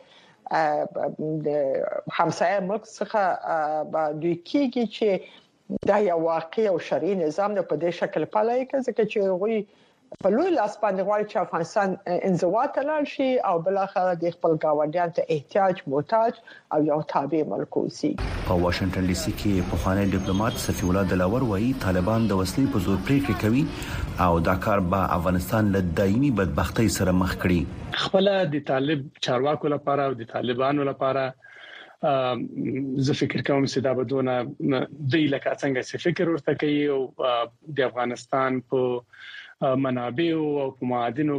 د همسایه ملک څخه به دوی کېږي چې دا یو واقعي او شرعي نظام په دې شکل پلي کوي چې غوي په لوی لاس باندې غواړي چې افغانستان انزوا ته لاړ شي او بل اخر د خپل گاونډیان ته احتیاج محتاج او یو تابع ملک وسی. په واشنگټن ډي سي کې په خوانی ډیپلوماټ صفی الله دلاور وایي طالبان د وسلې په زور پریکړې کوي او دا کار به افغانستان له دایمي بدبختۍ سره مخ کړي. خپل د طالب چارواکو لپاره او د طالبانو لپاره زه فکر کوم چې دا بدونه د لکه څنګه چې فکر ورته کوي او د افغانستان په منابع او په معادنو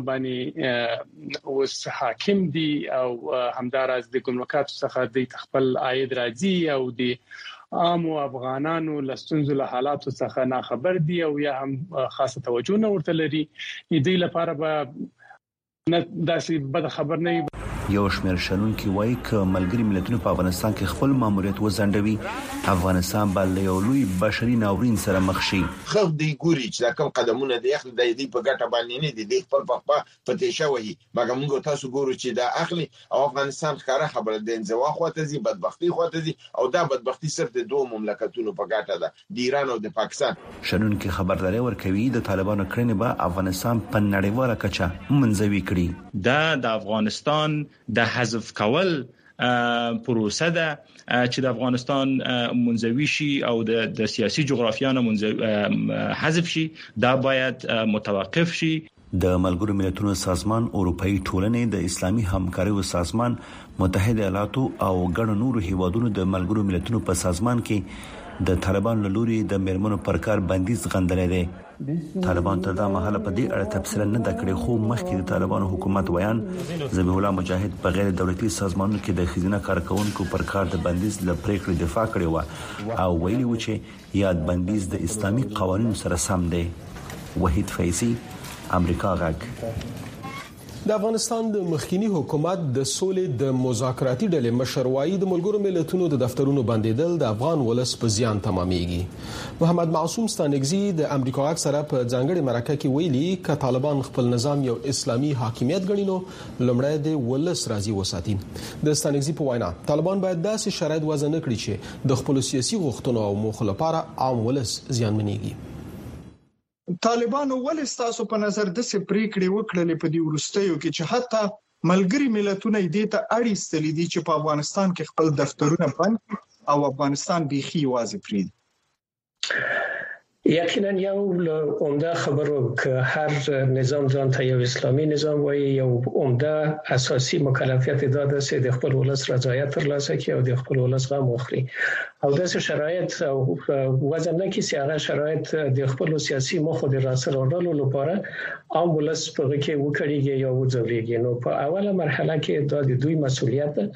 باندې اوس حاکم دي او همدارس د ګمرکات څخه د خپل عاید راځي او د عام افغانانو لستونزو له حالاتو څخه نه خبر دي او یا هم خاصه توجه نه ورته لري. دې لپاره به نه داسې بد خبر نه. یو شمېر شنونکي وایي چې ملګري ملتونو په افغانستان کې خپل ماموریت وزندوي افغانستان بل یو لوی بشري ناورین سره مخ شي. خو دی ګوري چې کوم قدمونه دی اخلي د دې په ګټه باندې نه دي د خپل په پته شوی مګر موږ تاسو ګورو چې دا اخلي او افغانستان ښکارا خبره د انزوا خواته زی بدبختی خواته زی او دا بدبختی صرف د دوه مملکتونو په ګټه ده د ایران او د پاکستان. شنونکي خبرداري ورکوي د طالبانو کړنې به افغانستان په نړیواله کچه منځوي کړي. دا د افغانستان د حذف کول پروسه ده چې د افغانستان منځوي شي او د سیاسي جغرافیانو حذف شي. دا باید متوقف شي. د ملګرو ملتونو سازمان، اروپאי ټولنې، د اسلامي همکاریو سازمان، متحده ایالاتو او ګڼ نورو هیوادونو د ملګرو ملتونو په سازمان کې د طالبان له لوري د میرمنو پر کار بندیز غندلې ده. طالبان تر دا مهاله په دې اړه تفصیل نه دا کړی خو مخکې د طالبانو حکومت بیان ذبیح الله مجاهد په غیر دولتي سازمانونو کې د خزینه کارکونکو پر کار د بندیز ل پریکړې دفاع کړې و او ویلي و چې یاد بندیز د اسلامي قوانینو سره سم دی. وحید فیضی، امریکا غږ. د افغانستان د مخکینی حکومت د سولې د مذاکراتي ډلې مشروعي د ملګرو ملتونو د دفترونو بندیدل د افغان ولس په زیان تمامېږي. محمد معصوم ستانګزي د امریکا غږ سره په ځانګړي مرکه کې ویلي ک طالبان خپل نظام یو اسلامي حاکمیت ګڼي لومړی د ولس راضي وساتي. د ستانګزي په وینا طالبان باید داسې شرایط وضع نکړي چې د خپل سیاسي غوښتنو او موخو لپاره عام ولس زیانمنېږي. طالبانو ولې تاسو په نظر د سې پریکړې وکړلې په دې ورستیو کې چې حتی ملګری ملتونه دې ته اړیستلې دي چې په افغانستان کې خپل دفترونه بند او افغانستان بيخي واځي پریږدي؟ یقینا یو عمده خبرو که هر نظام ځان ته یو اسلامي نظام وایي یو عمده اساسي مکلفیت داده چې د خپل ولس رضایت ترلاسه کړي او د خپل ولس غم واخلي او داسې شرایط او وزن نه کې هغه شرایط د خپل سیاسي موخو د راسره وړلو لپاره عام ولس په کې وکړي یا وځوريږي. نو په اوله مرحله کې دا د دوی مسولیت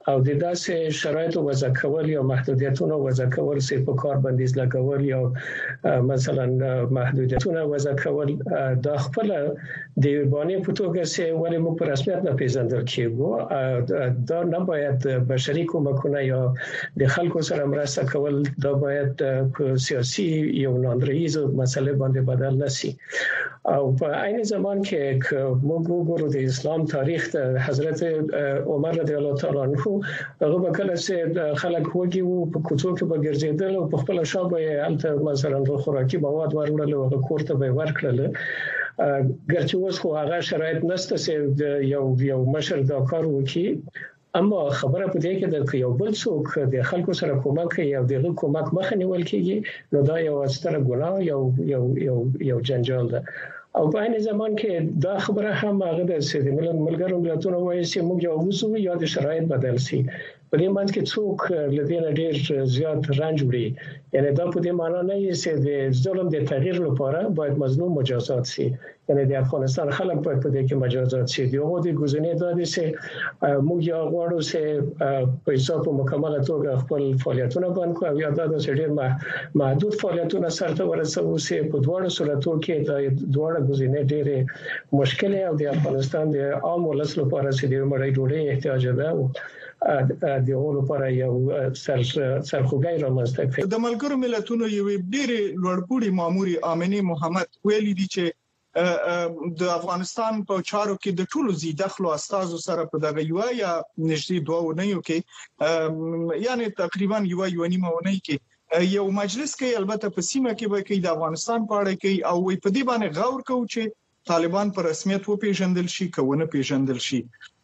او د داسې شرایطو وضع کول یا محدودیتونو وضع کول چې په کار بندیز لګول یا مثلا محدودیتونه وضع کول د خپل د بانی په توګه چې ولې موږ په رسمیت نه پیژندل کیږو دا نه باید بشري کومکونه یا د خلکو سره مرسته کول دا باید سیاسي یو ناندریز مسله باندې بدل نشي او په عین زمان کې موږ وګورو د اسلام تاریخ ته حضرت عمر رضی الله تعالی عنہ هغه به کله چې خلک وږي وو په کوڅو کې به ګرځیدل او په خپل شابه الته مثلا خوراکي مواد ورول او کورته به ورکړل ګرځي اوس خو هغه شرایط نشته چې یو یو مشر دا کار وکړي اما خبره په دې کې د یو بل څوک د خلکو سره کومک کوي او دغه کومک مخه نیول کیږي نو دا یو ستره ګناه یو یو یو یو جنجال ده او په عین زمان کې دا خبره هم هغه د سید ملګرو ملتونو وایي چې موږ یو وسو یا د شرایط بدل شي په دې معنی کې څوک لدينا ډیر زیات رنج وړي یعنی دا په دې معنی نه چې د ظلم د تغییر لپاره باید مظلوم مجازات شي یعنی د افغانستان خلک باید په دې کې مجازات شي دی هغه د ګزنې دا دي چې موږ یو غواړو چې په حساب مکمله توګه خپل فعالیتونه باندې کوو یا دا د ډیر محدود فعالیتونه سره ورسوو چې په دواړو صورتو کې د دواړو ګزنې ډېر مشکل او د افغانستان د عام ولس لپاره چې د مړی ډوډۍ احتیاج ده د هغو لپاره یو سر سرخوږی رامنځته کړي د ملګرو ملتونو یو ډېر لوړپوړي ماموري امینه محمد ویلي دي چې د افغانستان په چارو کې د ټولو زیدخلو استازو سره په دغه یو یا نږدې دوه ونیو کې یعنی تقریبا یو یو نیمه ونی کې یو مجلس کې البته په سیمه کې به کې د افغانستان په اړه کې او په دې باندې غور کوي چې طالبان په رسمیت و پیژندل شي کوونه پیژندل شي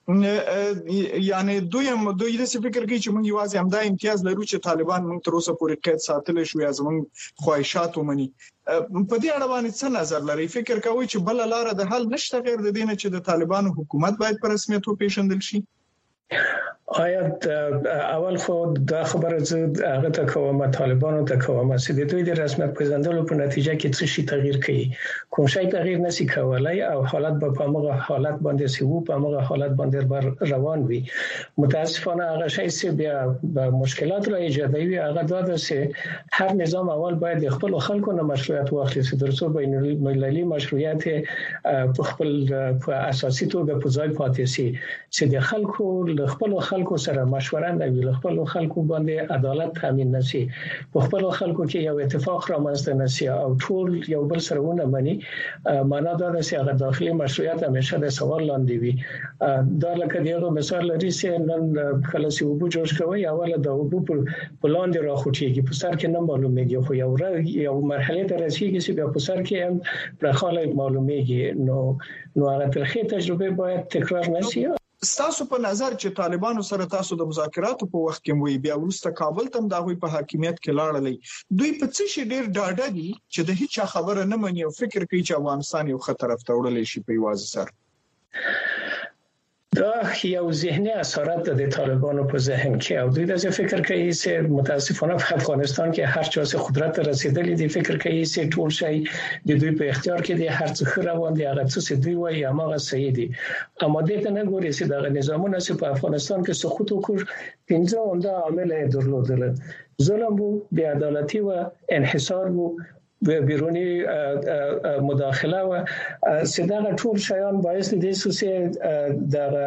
یعنی دویم دوی د فکر کوي چې موږ یوازې همدا امتیاز لرو چې طالبان موږ تر اوسه پورې قید ساتل شو یا زموږ خواهشات ومني په دې اړه باندې څه نظر لري فکر کوي چې بل لار د حل نشته غیر د دې چې د طالبانو حکومت باید په رسمیت و پیژندل شي آیا اول خو دا خبره زه هغه ته کوم طالبانو ته کوم چې د دوی د رسمیت پیژندلو په نتیجه کې څه شي تغییر کوي کوم شی تغییر نشي کولای او حالت به په هغه حالت باندې سی وو په هغه حالت باندې روان وي متاسفانه هغه شی چې بیا به مشکلات را ایجادوي هغه دا ده چې هر نظام اول باید خپل خلکو نه مشروعیت واخلي چې درڅو بین المللي مشروعیت په خپل په اساسي توګه په ځای پاتې شي چې د خلکو خپل خلکو سره مشوره نه وي خپل خلکو باندې عدالت تامین نشي په خپل خلکو کې یو اتفاق رامنځته نشي او ټول یو بل سره ونه مني معنا دا ده چې هغه داخلي مشروعیت همیشه د سوال لاندې وي دا لکه دیغه مثال لري چې نن کله چې وبو جوړ کوي اوله د وبو په لاندې راخوټيږي په سر کې نه معلومیږي خو یو یو مرحله ته رسیږي چې په سر کې هم پرخاله معلومیږي نو نو هغه ترخه تجربه باید تکرار نشي ستاسو په نظر چې طالبانو سره تاسو د مذاکراتو په وخت کې وی بیا ورسته کابل ته د هغوی په حاکمیت کې لاړلې دوی په څه شي ډیر ډاډه دي چې د هیڅ خبره نه مني او فکر کوي چې افغانستان یو خطر افتوړل شي په یوازې سر دا یو ذهني اثرات د طالبانو په ذهن کې او دوی د فکر کوي چې متاسفانه په افغانستان کې هر چا چې قدرت رسیدلی دي فکر کوي چې ټول شی د دوی په اختیار کې دي هر څه روان دي هغه څه دوی وایي هغه صحیح دي اما دې ته نه ګوري چې د نظامونو چې په افغانستان کې سقوط وکړ پنځه عمده عامل درلودل ظلم وو بې عدالتي و انحصار وو بیرونی مداخله و صدق ټول شیان باعث دي چې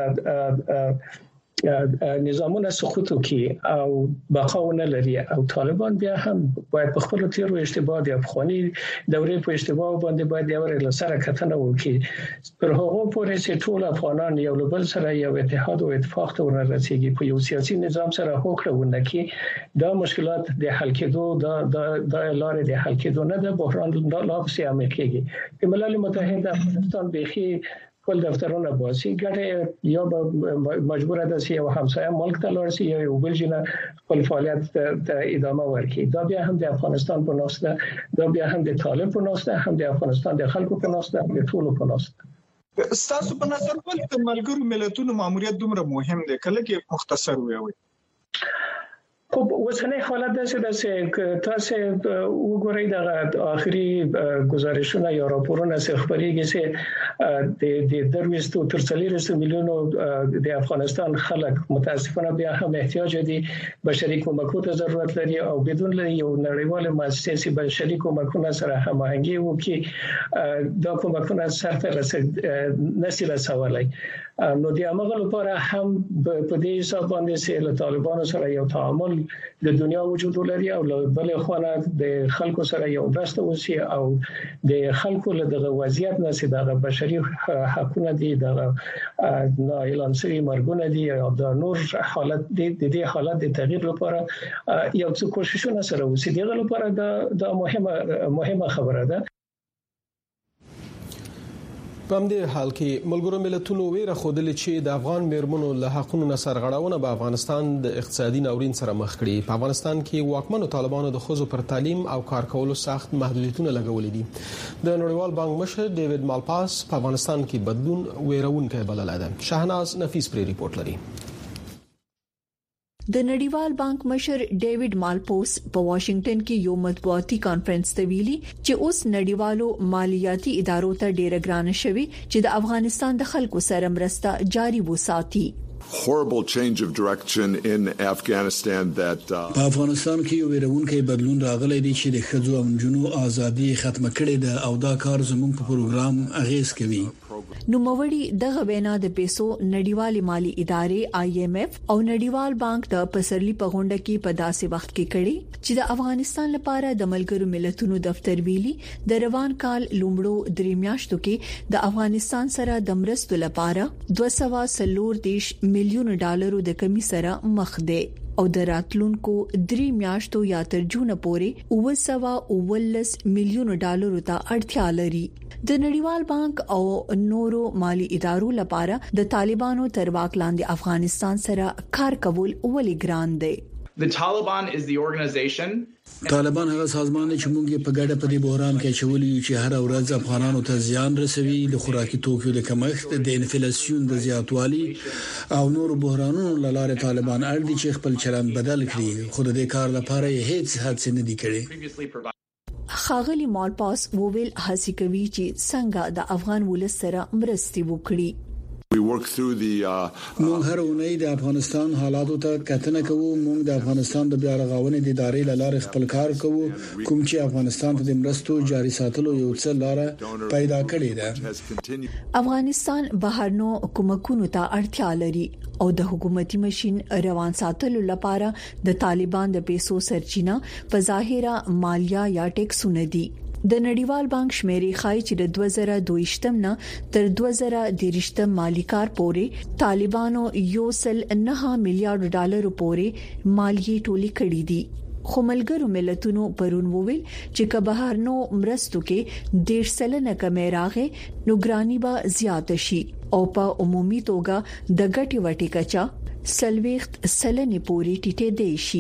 د نظامونه سقوط وکړي او بقاونه لري او طالبان بیا هم باید په خپل تیر او اشتباه د افغاني دورې په اشتباه باندې باید یو ور سره کتنه وکړي پر هغه پورې چې ټول افغانان یو بل سره یو اتحاد او اتفاق ته ورسیږي په یو سیاسي نظام سره هوکړه ونکړي دا مشکلات د حل کېدو دا د لارې د حل کېدو نه د بحران د لا پسې عمل کېږي د ملل متحد افغانستان بيخي خپل دفترونه باسي ګټه یا مجبور ده چې یو همسایه ملک ته لاړ شي یا یو بل جنا خپل فعالیت ته ادامه ورکړي دا بیا هم د افغانستان په نوسته دا بیا هم د طالب په نوسته هم د افغانستان د خلکو په نوسته د ټولو په نوسته ستاسو په نظر ولې د ملګرو ملتونو ماموریت دومره مهم دی کله کې مختصر وي خو اوسنۍ حالت داسې ده چې تاسو وګورئ د آخري گزارشونه یا راپورونه چې خبرېږي چې د د درويستو تر څلورو میلیونو د افغانستان خلک متاسفانه بیا هم احتیاج دي بشري کومکو ته ضرورت لري او بدون له یو نړیوال مؤسسې بشري کومکونه سره هماهنګي وکړي دا کومکونه سره رسید نشي رسولای. نو د امغه لپاره هم په دې حساب باندې چې له طالبانو سره یو تعامل د دنیا وجود لري او له بل خوا د خلکو سره یو بسته وسی او د خلکو له دغه وضعیت نه چې د بشري حقوقو دي د نه اعلان شوی مرګونه دي او د نور حالت د دې حالت د تغییر لپاره یو څه کوششونه سره وسی دغه لپاره د مهمه مهمه خبره ده. په همدې حال کې ملګرو ملتونو ویره خوده چې د افغان میرمنو له حقوقو نه سرغړونه به افغانستان د اقتصادي ناورین سره مخ کړي. په افغانستان کې واکمنو طالبانو د ښځو پر تعلیم او کار کولو سخت محدودیتونه لګولي دي. د نړیوال بانک مشر ډیوډ مالپاس په افغانستان کې بدلون ویرونکی بللی ده. شهناز نفیس پری ریپورت لري. د نړیوال بانک مشر ډیوډ مالپوس په واشنگټن کې یو مطبوعاتي کانفرنس ته ویلي چې اوس نړیوالو مالیاتي ادارو ته ډیره ګرانه شوي چې د افغانستان د خلکو سره مرسته جاري وساتي. horrible change of direction in Afghanistan that په افغانستان کې یو ویرونکی بدلون راغلی دی چې د ښځو او نجونو ازادي ختمه کړې ده او دا کار زموږ په پروګرام اغیز کوي. نو موړي دغه وینا د پیسو نړیوال مالی ادارې آی ایم ایف او نړیوال بانک د پسرلی په غونډه کې په داسې وخت کې کړي چې د افغانستان لپاره د ملګرو ملتونو دفتر ویلي د روان کال لومړو درې میاشتو کې د افغانستان سره د مرستو لپاره دوه سوه څلور دیش میلیون ډالرو د کمی سره مخ دی او د راتلونکو درې میاشتو یا تر جون پورې اوه سوه اوولس میلیون ډالرو ته اړتیا لري. د نړیوال بانک او نورو مالی ادارو لپاره د طالبانو تر واک لاندې افغانستان سره کار کول ولې ګران دی. The Taliban is the organization. طالبان هغه سازمان چې موږ په ګډه په دې بحران کې چولې چې هر ورځ افغانانو ته زیان رسوي، د خوراکي توکو د کمښت، د انفلیسیون د زیاتوالي او نور بحرانونو لاره طالبان اړ دي چې خپل چلند بدل کړي، خو د دې کار لپاره هیڅ هڅه نه دي کړې. خاغلی مالپاس وویل هڅه کوي چې څنګه د افغان ولس سره مرستې وکړي. We work through the موږ هر اونۍ د افغانستان حالاتو ته کتنه کوو. موږ د افغانستان د بیا رغونې د ادارې لاره خپل کار کوو، کوم چې افغانستان ته د مرستو جاري ساتلو یو څه لاره پیدا کړې ده. افغانستان بهرنو کومکونو ته اړتیا لري او د حکومتي ماشين روان ساتلو لپاره د طالبان د پیسو سرچینه په ظاهره مالیه یا ټیکسونه دي. د نړیوال بانک شمیرې ښایي چې د دوه زره دوه نه تر دوه زره درې مالی کال پورې طالبانو یو سل نه میلیارډ ډالر پورې مالیه ټولې کړې دي. خو ملګرو ملتونو پرون وویل چې که بهرنو مرستو کې ډیر سلنه کمې راغې نو ګرانی به زیات شي او په عمومي توګه د ګټې وټې کچا سلويخت سلنه پورې ټیټې دی شي.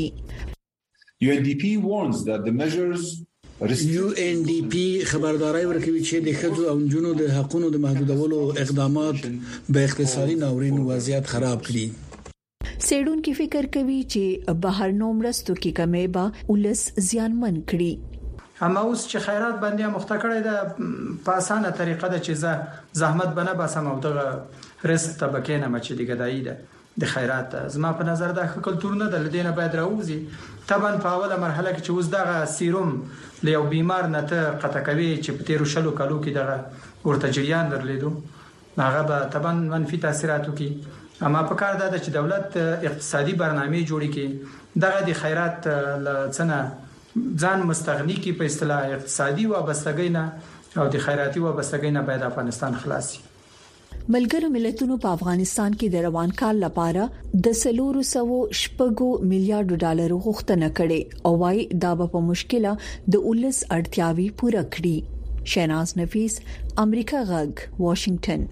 U N D P warns that the measures یو ان ډي پی خبرداري ورکوي چې د ښځو او نجونو د حقوقو د محدودولو اقدامات به اقتصادي ناورین وضعیت خراب کړي. سیډون کې فکر کوي چې بهرنو مرستو کې کمی به ولس زیانمن کړي. اما اوس چې خیرات باندې مخته کړی ده په اسانه طریقه ده چې زه زحمت بنه بسم او دغه رست طبقه نه مچ دي ګدای ده د خیرات زما په نظر دا کلتور نه د لدینه باید راوځي. طبعا په اوله مرحله کې چې اوس دغه سیروم له یو بیمار نه ته قطع کوي چې په تیرو شلو کالو کې دغه ورته جریان درلیدو هغه به طبعا منفي تاثیرات وکړي. اما په کار ده چې دولت اقتصادي برنامه جوړی کړي دغه د خیرات لڅنه ځان مستغنی کی په اصطلاح اقتصادي وابستګۍ نه او د خیراتي وابستګۍ نه باید افغانستان خلاصي. ملګرو ملتونو په افغانستان کې د روان کال لپاره د سلورو سوو شپږو میلیارډ ډالر غوښتنه کړې او وايي دا په مشکله د ولس اړتیاوي پوره کړي. شهناز نفیس، امریکا غږ، واشنگټن.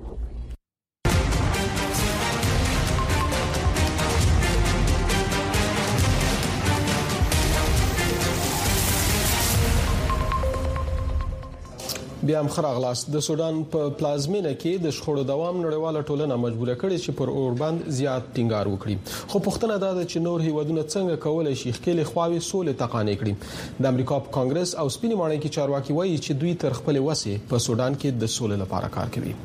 بیا هم خراغلاس د سودان په پلازمینه کې د شخړو دوام نړیواله ټولنه مجبور کړي چې پر اوربند زیات ټینګار وکړي خو پښتنه دا ده چې نور هیوادونه څنګه کولای شي خپل خواوي سولې تقانې کړي د امریکا په کانګرس او سپینې ماڼۍ کې چارواکي وایي چې دوی تر خپل وسه په سودان کې د سولې لپاره کار کوي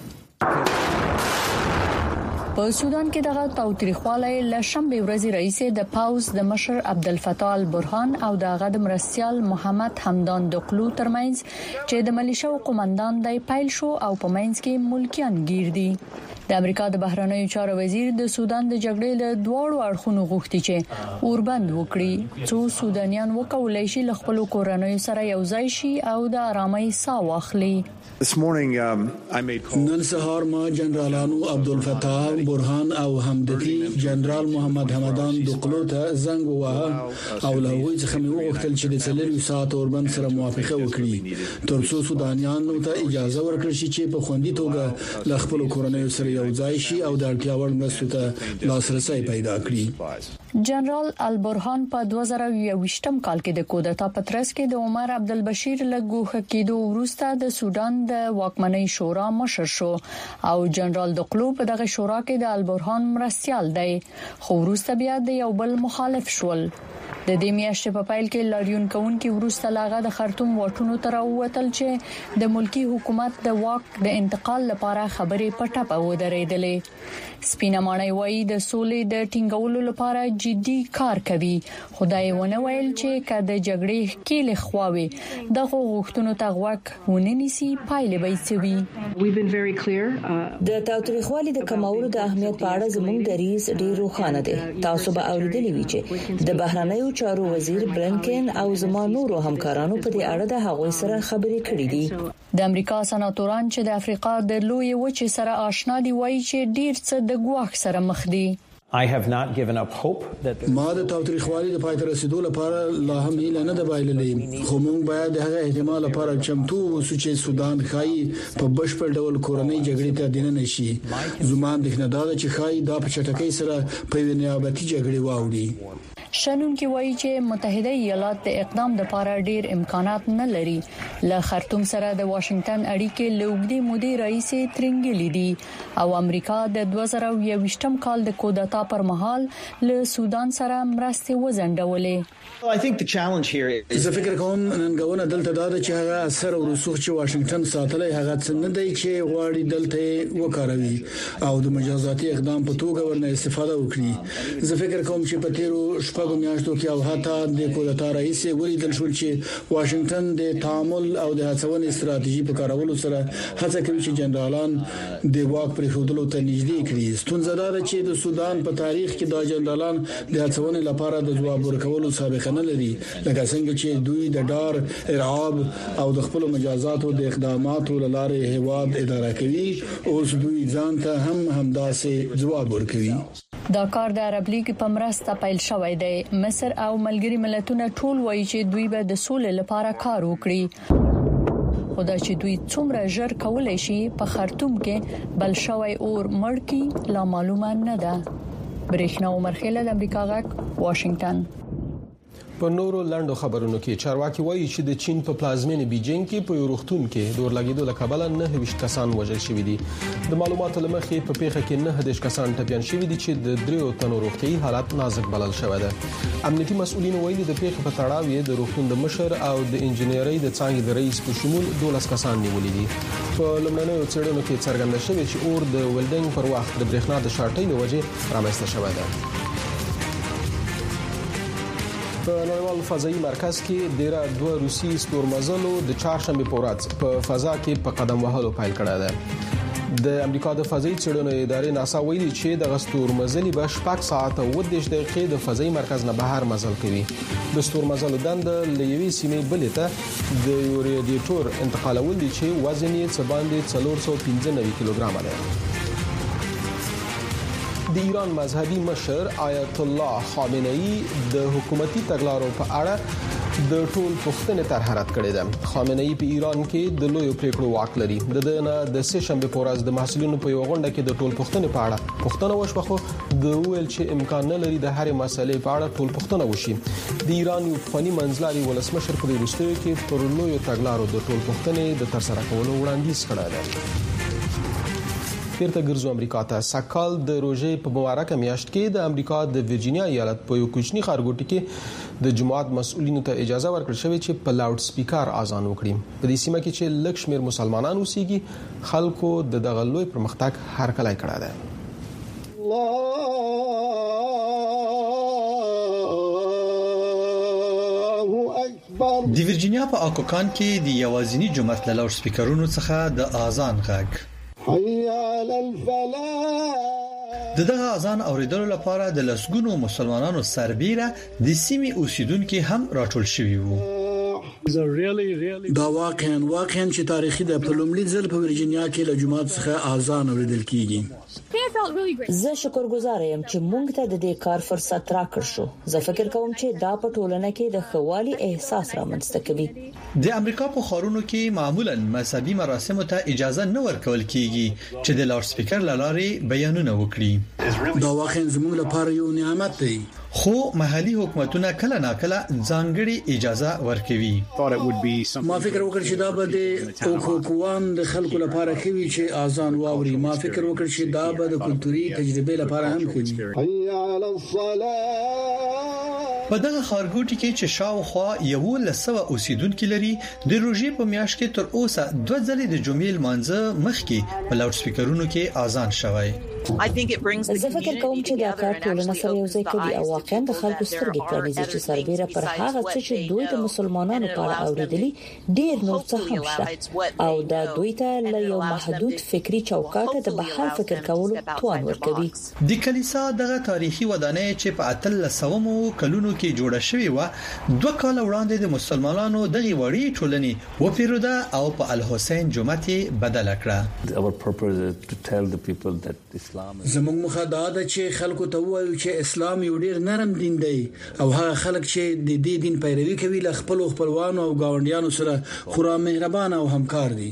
په سودان کې دغه تاوتریخوالی له شنبه ورځې رئیس د پاوز د مشر عبدالفتاح البرهان او د غد مرستيال محمد حمدان دقلو ترمنځ چې د ملیشو قومندان د پایل شو او په منځ کې ملکیان گیر دي د امریکا د بهرنیو چارو وزیر د سودان د جګړې له دواړو اړخونو غوښتي چې اوربند وکړي څو سودانیان وکولای شي له خپل کورنۍ سره یو ځای شي او د آرامۍ ساه واخلي This morning um, I made calls. نن سهار ما جنرالانو عبدالفتاح برهان او همدتي جنرال محمد حمدان دقلو ته زنګ ووهه او له هغوی څخه مې وغوښتل چې د څلورو ساعت اوربند سره موافقه وکړي ترڅو سودانیانو ته اجازه ورکړي چې په خوندي توګه له خپل کورنۍ سره یو ځای شي او د اړتیا وړ مرستو ته لاسرسي پیدا کړي جنرال البرهان په دوه زره یوویشتم کال کې د کودتا پترس کې د عمر عبدالبشیر له ګوښه کېدو وروسته د سودان د واکمنۍ شورا مشر شو او جنرال دقلو په دغه شورا کې د البرهان مرستيال دی خو وروسته بیا د یو بل مخالف شول د دې میاشتې په پایل کې لاریون کوونکي وروسته لاغه د خرطوم واټونو تر ووتل چې د ملکی حکومت د واک د انتقال لپاره خبرې پټه ودرېدلې سپینه ماڼۍ وایي د سولې د ټینګولو لپاره جدي کار کوي خدای ونه ویل چې کله جګړې کې لخواوي د غوښتنو تغوک وننسي پایلې به وي د تاوتریخوالي د کمولو د اهمیت په اړه زموږ دریځ ډیر روښانه دی تاسو به اوریدلی وي چې د بهرنیو چارو وزیر برنکن او زما نورو همکارانو په دې اړه د هغوی سره خبرې کړې دي د امریکا سناتوران چې د افریقا د لوی وچې سره آشنا دي وایي چې ډیر څه د ګواښ سره مخ دي I have not given up hope that ما د تاوتریخوالي د پای ته رسیدو لپاره لا هم هیله نه ده بایللې خو موږ باید د هغه احتمال لپاره چمتو اوسو چې سودان خایي په بشپړ ډول کورنۍ جګړې ته دینه نشي زما د خندا ده چې خایي دا په چټکۍ سره په نیابتي جګړې واوړي شنن کې وایي چې متحده ایالات د اقدام د لپاره ډیر امکانات نه لري له خرطوم سره د واشنگټن اړیکې لوګدي مودي رئیس ترنګلی دي او امریکا د دوه زره یوویشتم کال د کودتا پر مهال له سودان سره مرستې وزندولې I think the challenge here is زه فکر کوم ننګونه دلته دا ده چې هغه اثر او رسوخ چې واشنگټن ساتلای هغه څنګه دی چې غواړي دلته وکاروي او د مجازاتي اقدام په توګه ورنه استفاده وکړي زه فکر کوم چې په تیرو شپږو میاشتو کې او حتی د کودتا رئیس ولیدل شو چې واشنگټن د تعامل او د هڅونې ستراتیژي په کارولو سره هڅه کوي چې جنرالان د واک پر خودلو ته نږدې کړي ستونزه دا ده چې د سودان په تاریخ کې د جنرالان د هڅونې لپاره د جواب ورکولو سابقه نه لري لکه څنګه چې دوی د ډار ارعاب او د خپل مجازاتو د اقداماتو لاره هواد اداره کوي اوس دوی ځان ته هم همداسې جواب ورکوي دا کار د عرب لیگ په مرسته پیل شوی دی مصر او ملګری ملتونه ټول وایي چې دوی به د سولې لپاره کار وکړي خدا چې دوی څومره ژر کولای شي په خرطوم کې بل شوی اور مړکی لا معلومه نه ده برېښنا عمر خیل د امریکا غږ واشنگټن په نورو لاندو خبرونو کې چارواکي وایي چې د چین په پلازمینې بیجینګ کې په یورختون کې د ورلګیدو لکبله نه ویشت کسان وژل شوي دي د معلوماتو لمخې په پیښه کې نه هدیش کسان ټپيان شوي دي چې د دریو تنو روغتيایي حالت نازک بلل شوی دی امنیتي مسؤلین وایي د پیښې په تړاو یې د روغتون د مشر او د انجنیري د څنګه د رئیس په شمول دولس کسان نیولې دي په لمنیو څېړنو کې څرګنده شوی چې اور د ولډینګ پر وخت د برېښنا د شارټۍ له وجې رامنځته شوی دی په نړیوال فضایي مرکز کې ډیره دوه روسي ستورمزلو د چهارشنبه په ورځ په فضا کې په قدم وهلو پیل کړی دی د امریکا د فضایي څېړنو ادارې ناسا ویلي چې د ستورمزلي به شپږ ساعته و دیش دقیقې د فضایي مرکز نه بهر مزل کوي د ستورمزلو دند له یوې سیمې بلې ته د یو ریډیټور انتقالول دي چې وزن یې څه باندې څلور سوه پنځه نوي کیلوګرام دی د ایران مذهبي مشر آیت الله خامنه‌ای د حکومتي تګلارو په اړه د ټول پښتنې طرح رد کړې ده. خامنه ای په ایران کې د لوی پریکړو واک لري. د دنه د سه شنبه په ورځ د محصلینو په یو غونډه کې د ټول پښتنې په اړه پښتنه وشوه، خو د ویل چې امکان نه لري د هرې مسلې په اړه ټول پښتنه وشي. د ایران یو فني منځلاري ولسمشر په وروستیو کې پر لوی تګلارو د ټول پښتنې د ترسره کولو وړاندیز کړی دی. پیرته ګرځو امریکا ته. سکهال د روزې په مبارکه میاشت کې د امریکا د ورجینیا ایالت په یو کوچني ښارګوټي کې د جماعت مسؤلینو ته اجازه ورکړل شوې چې په لاوډ سپیکر اذان وکړي. په دې سیمه کې چې لږ شمېر مسلمانان اوسېږي، خلکو د دغه لوی پرمختګ هرکلی کړی دی. د ورجینیا په اکوکان کې د یوازینی جماعت له لاوډ سپیکرونو څخه د اذان غږ د دغه اذان اوریدلو لپاره د لسګونو مسلمانانو سربېره د سیمې اوسیدونکو هم راټول شوي وو. دا واقعا واقعا چې تاریخي د پلومړي ځل په ورجینیا کې له جماعت څخه اذان اوریدل کیږي. زه شکرګزار یم چې موږ ته د دې کار فرصت راکړ شو. زه فکر کوم چې دا په ټولنه کې د خوالي احساس رامنځته کوي. د امریکا په خارونو کې معمولا مذهبي مراسمو ته اجازه نه ورکول کیږي چې د لاوډ سپیکر لارې بیانونه وکړي. دا واقعا زموږ لپاره یو نعمت دی. خو محلي حکومتونه کله ناکله ځانګړي اجازه ورکوي. ما فکر وکړ چې دا به د اوکوکوان د خلکو لپاره کوي چې اذان واوري. ما فکر وکړ چې دا به د کلتوري تجربه لپاره هم کوي. په دغه ښارګوټي کې چې شاوخوا یو لسوه اوسیدونکو لري، د روزې په میاشت کې تر اوسه دوه ځلې د جمعې لمانځه مخکې په لاوډ سپیکرونو کې اذان شوی. زه فکر کوم چې دا کار ټولنه سره یو ځای کوي او واقعا د خلکو سترګې پرانیزي چې سربېره پر هغه څه چې دوی د مسلمانانو په اړه اوریدلي ډیر نور څه هم شته او دا دوی ته له یو محدود فکری چوکاټ د بهر فکر کولو توان ورکوي. د کلیسا دغه تاریخي ودانۍ چې په اتلسمو کلونو کې جوړه شوې و، دوه کال وړاندې د مسلمانانو دغه وړي ټولنې وپیروده او په الحسین جومات بدل کړه. Our purpose is to tell the people that زموږ مخه دا ده چې خلکو ته وایو چې اسلام یو ډیر نرم دین دی او هغه خلک چې د دې دین پیروي کوي له خپل خپلوانو او گاونډیانو سره خورا مهربان او همکار دي.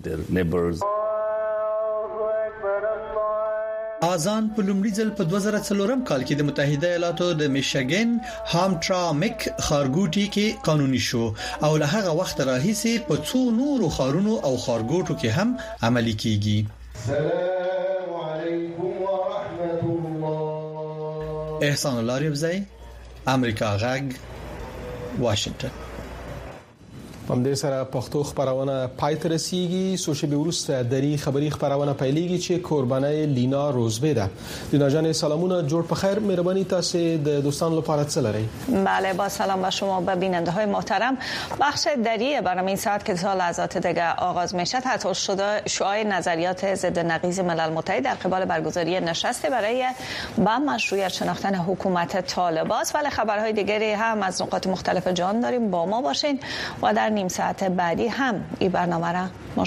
اذان په لومړي ځل په دوه زره څلورم کال کې د متحده ایالاتو د میشیګن هامټرامک ښارګوټي کې قانوني شو او له هغه وخت راهیسې په څو نورو ښارونو او ښارګوټو کې هم عملي کیږي. احسان الله ریاضی، امریکا غږ، واشنگټن. په دې سره پښتو خبرونه پای ته رسیدي. سوشي به ورسته دری خبری خبرونه پیلېږي چې قربانای لینا روزبه ده. لینا جان سلامونه، جوړ په خیر، مهرباني تاسو د دوستان لپاره څه لري؟ بله، با سلام به شما و بیننده های محترم. بخش دری برنامه این ساعت که تا لحظات دیگر آغاز میشه تحت شعاع نظریات ضد نقیض ملل متحد در قبال برگزاری نشست برای با مشروعیت شناختن حکومت طالبان است. ولی خبرهای دیگری هم از نقاط مختلف جهان داریم. با ما باشین و در نیم ساعت بعدی هم این برنامه را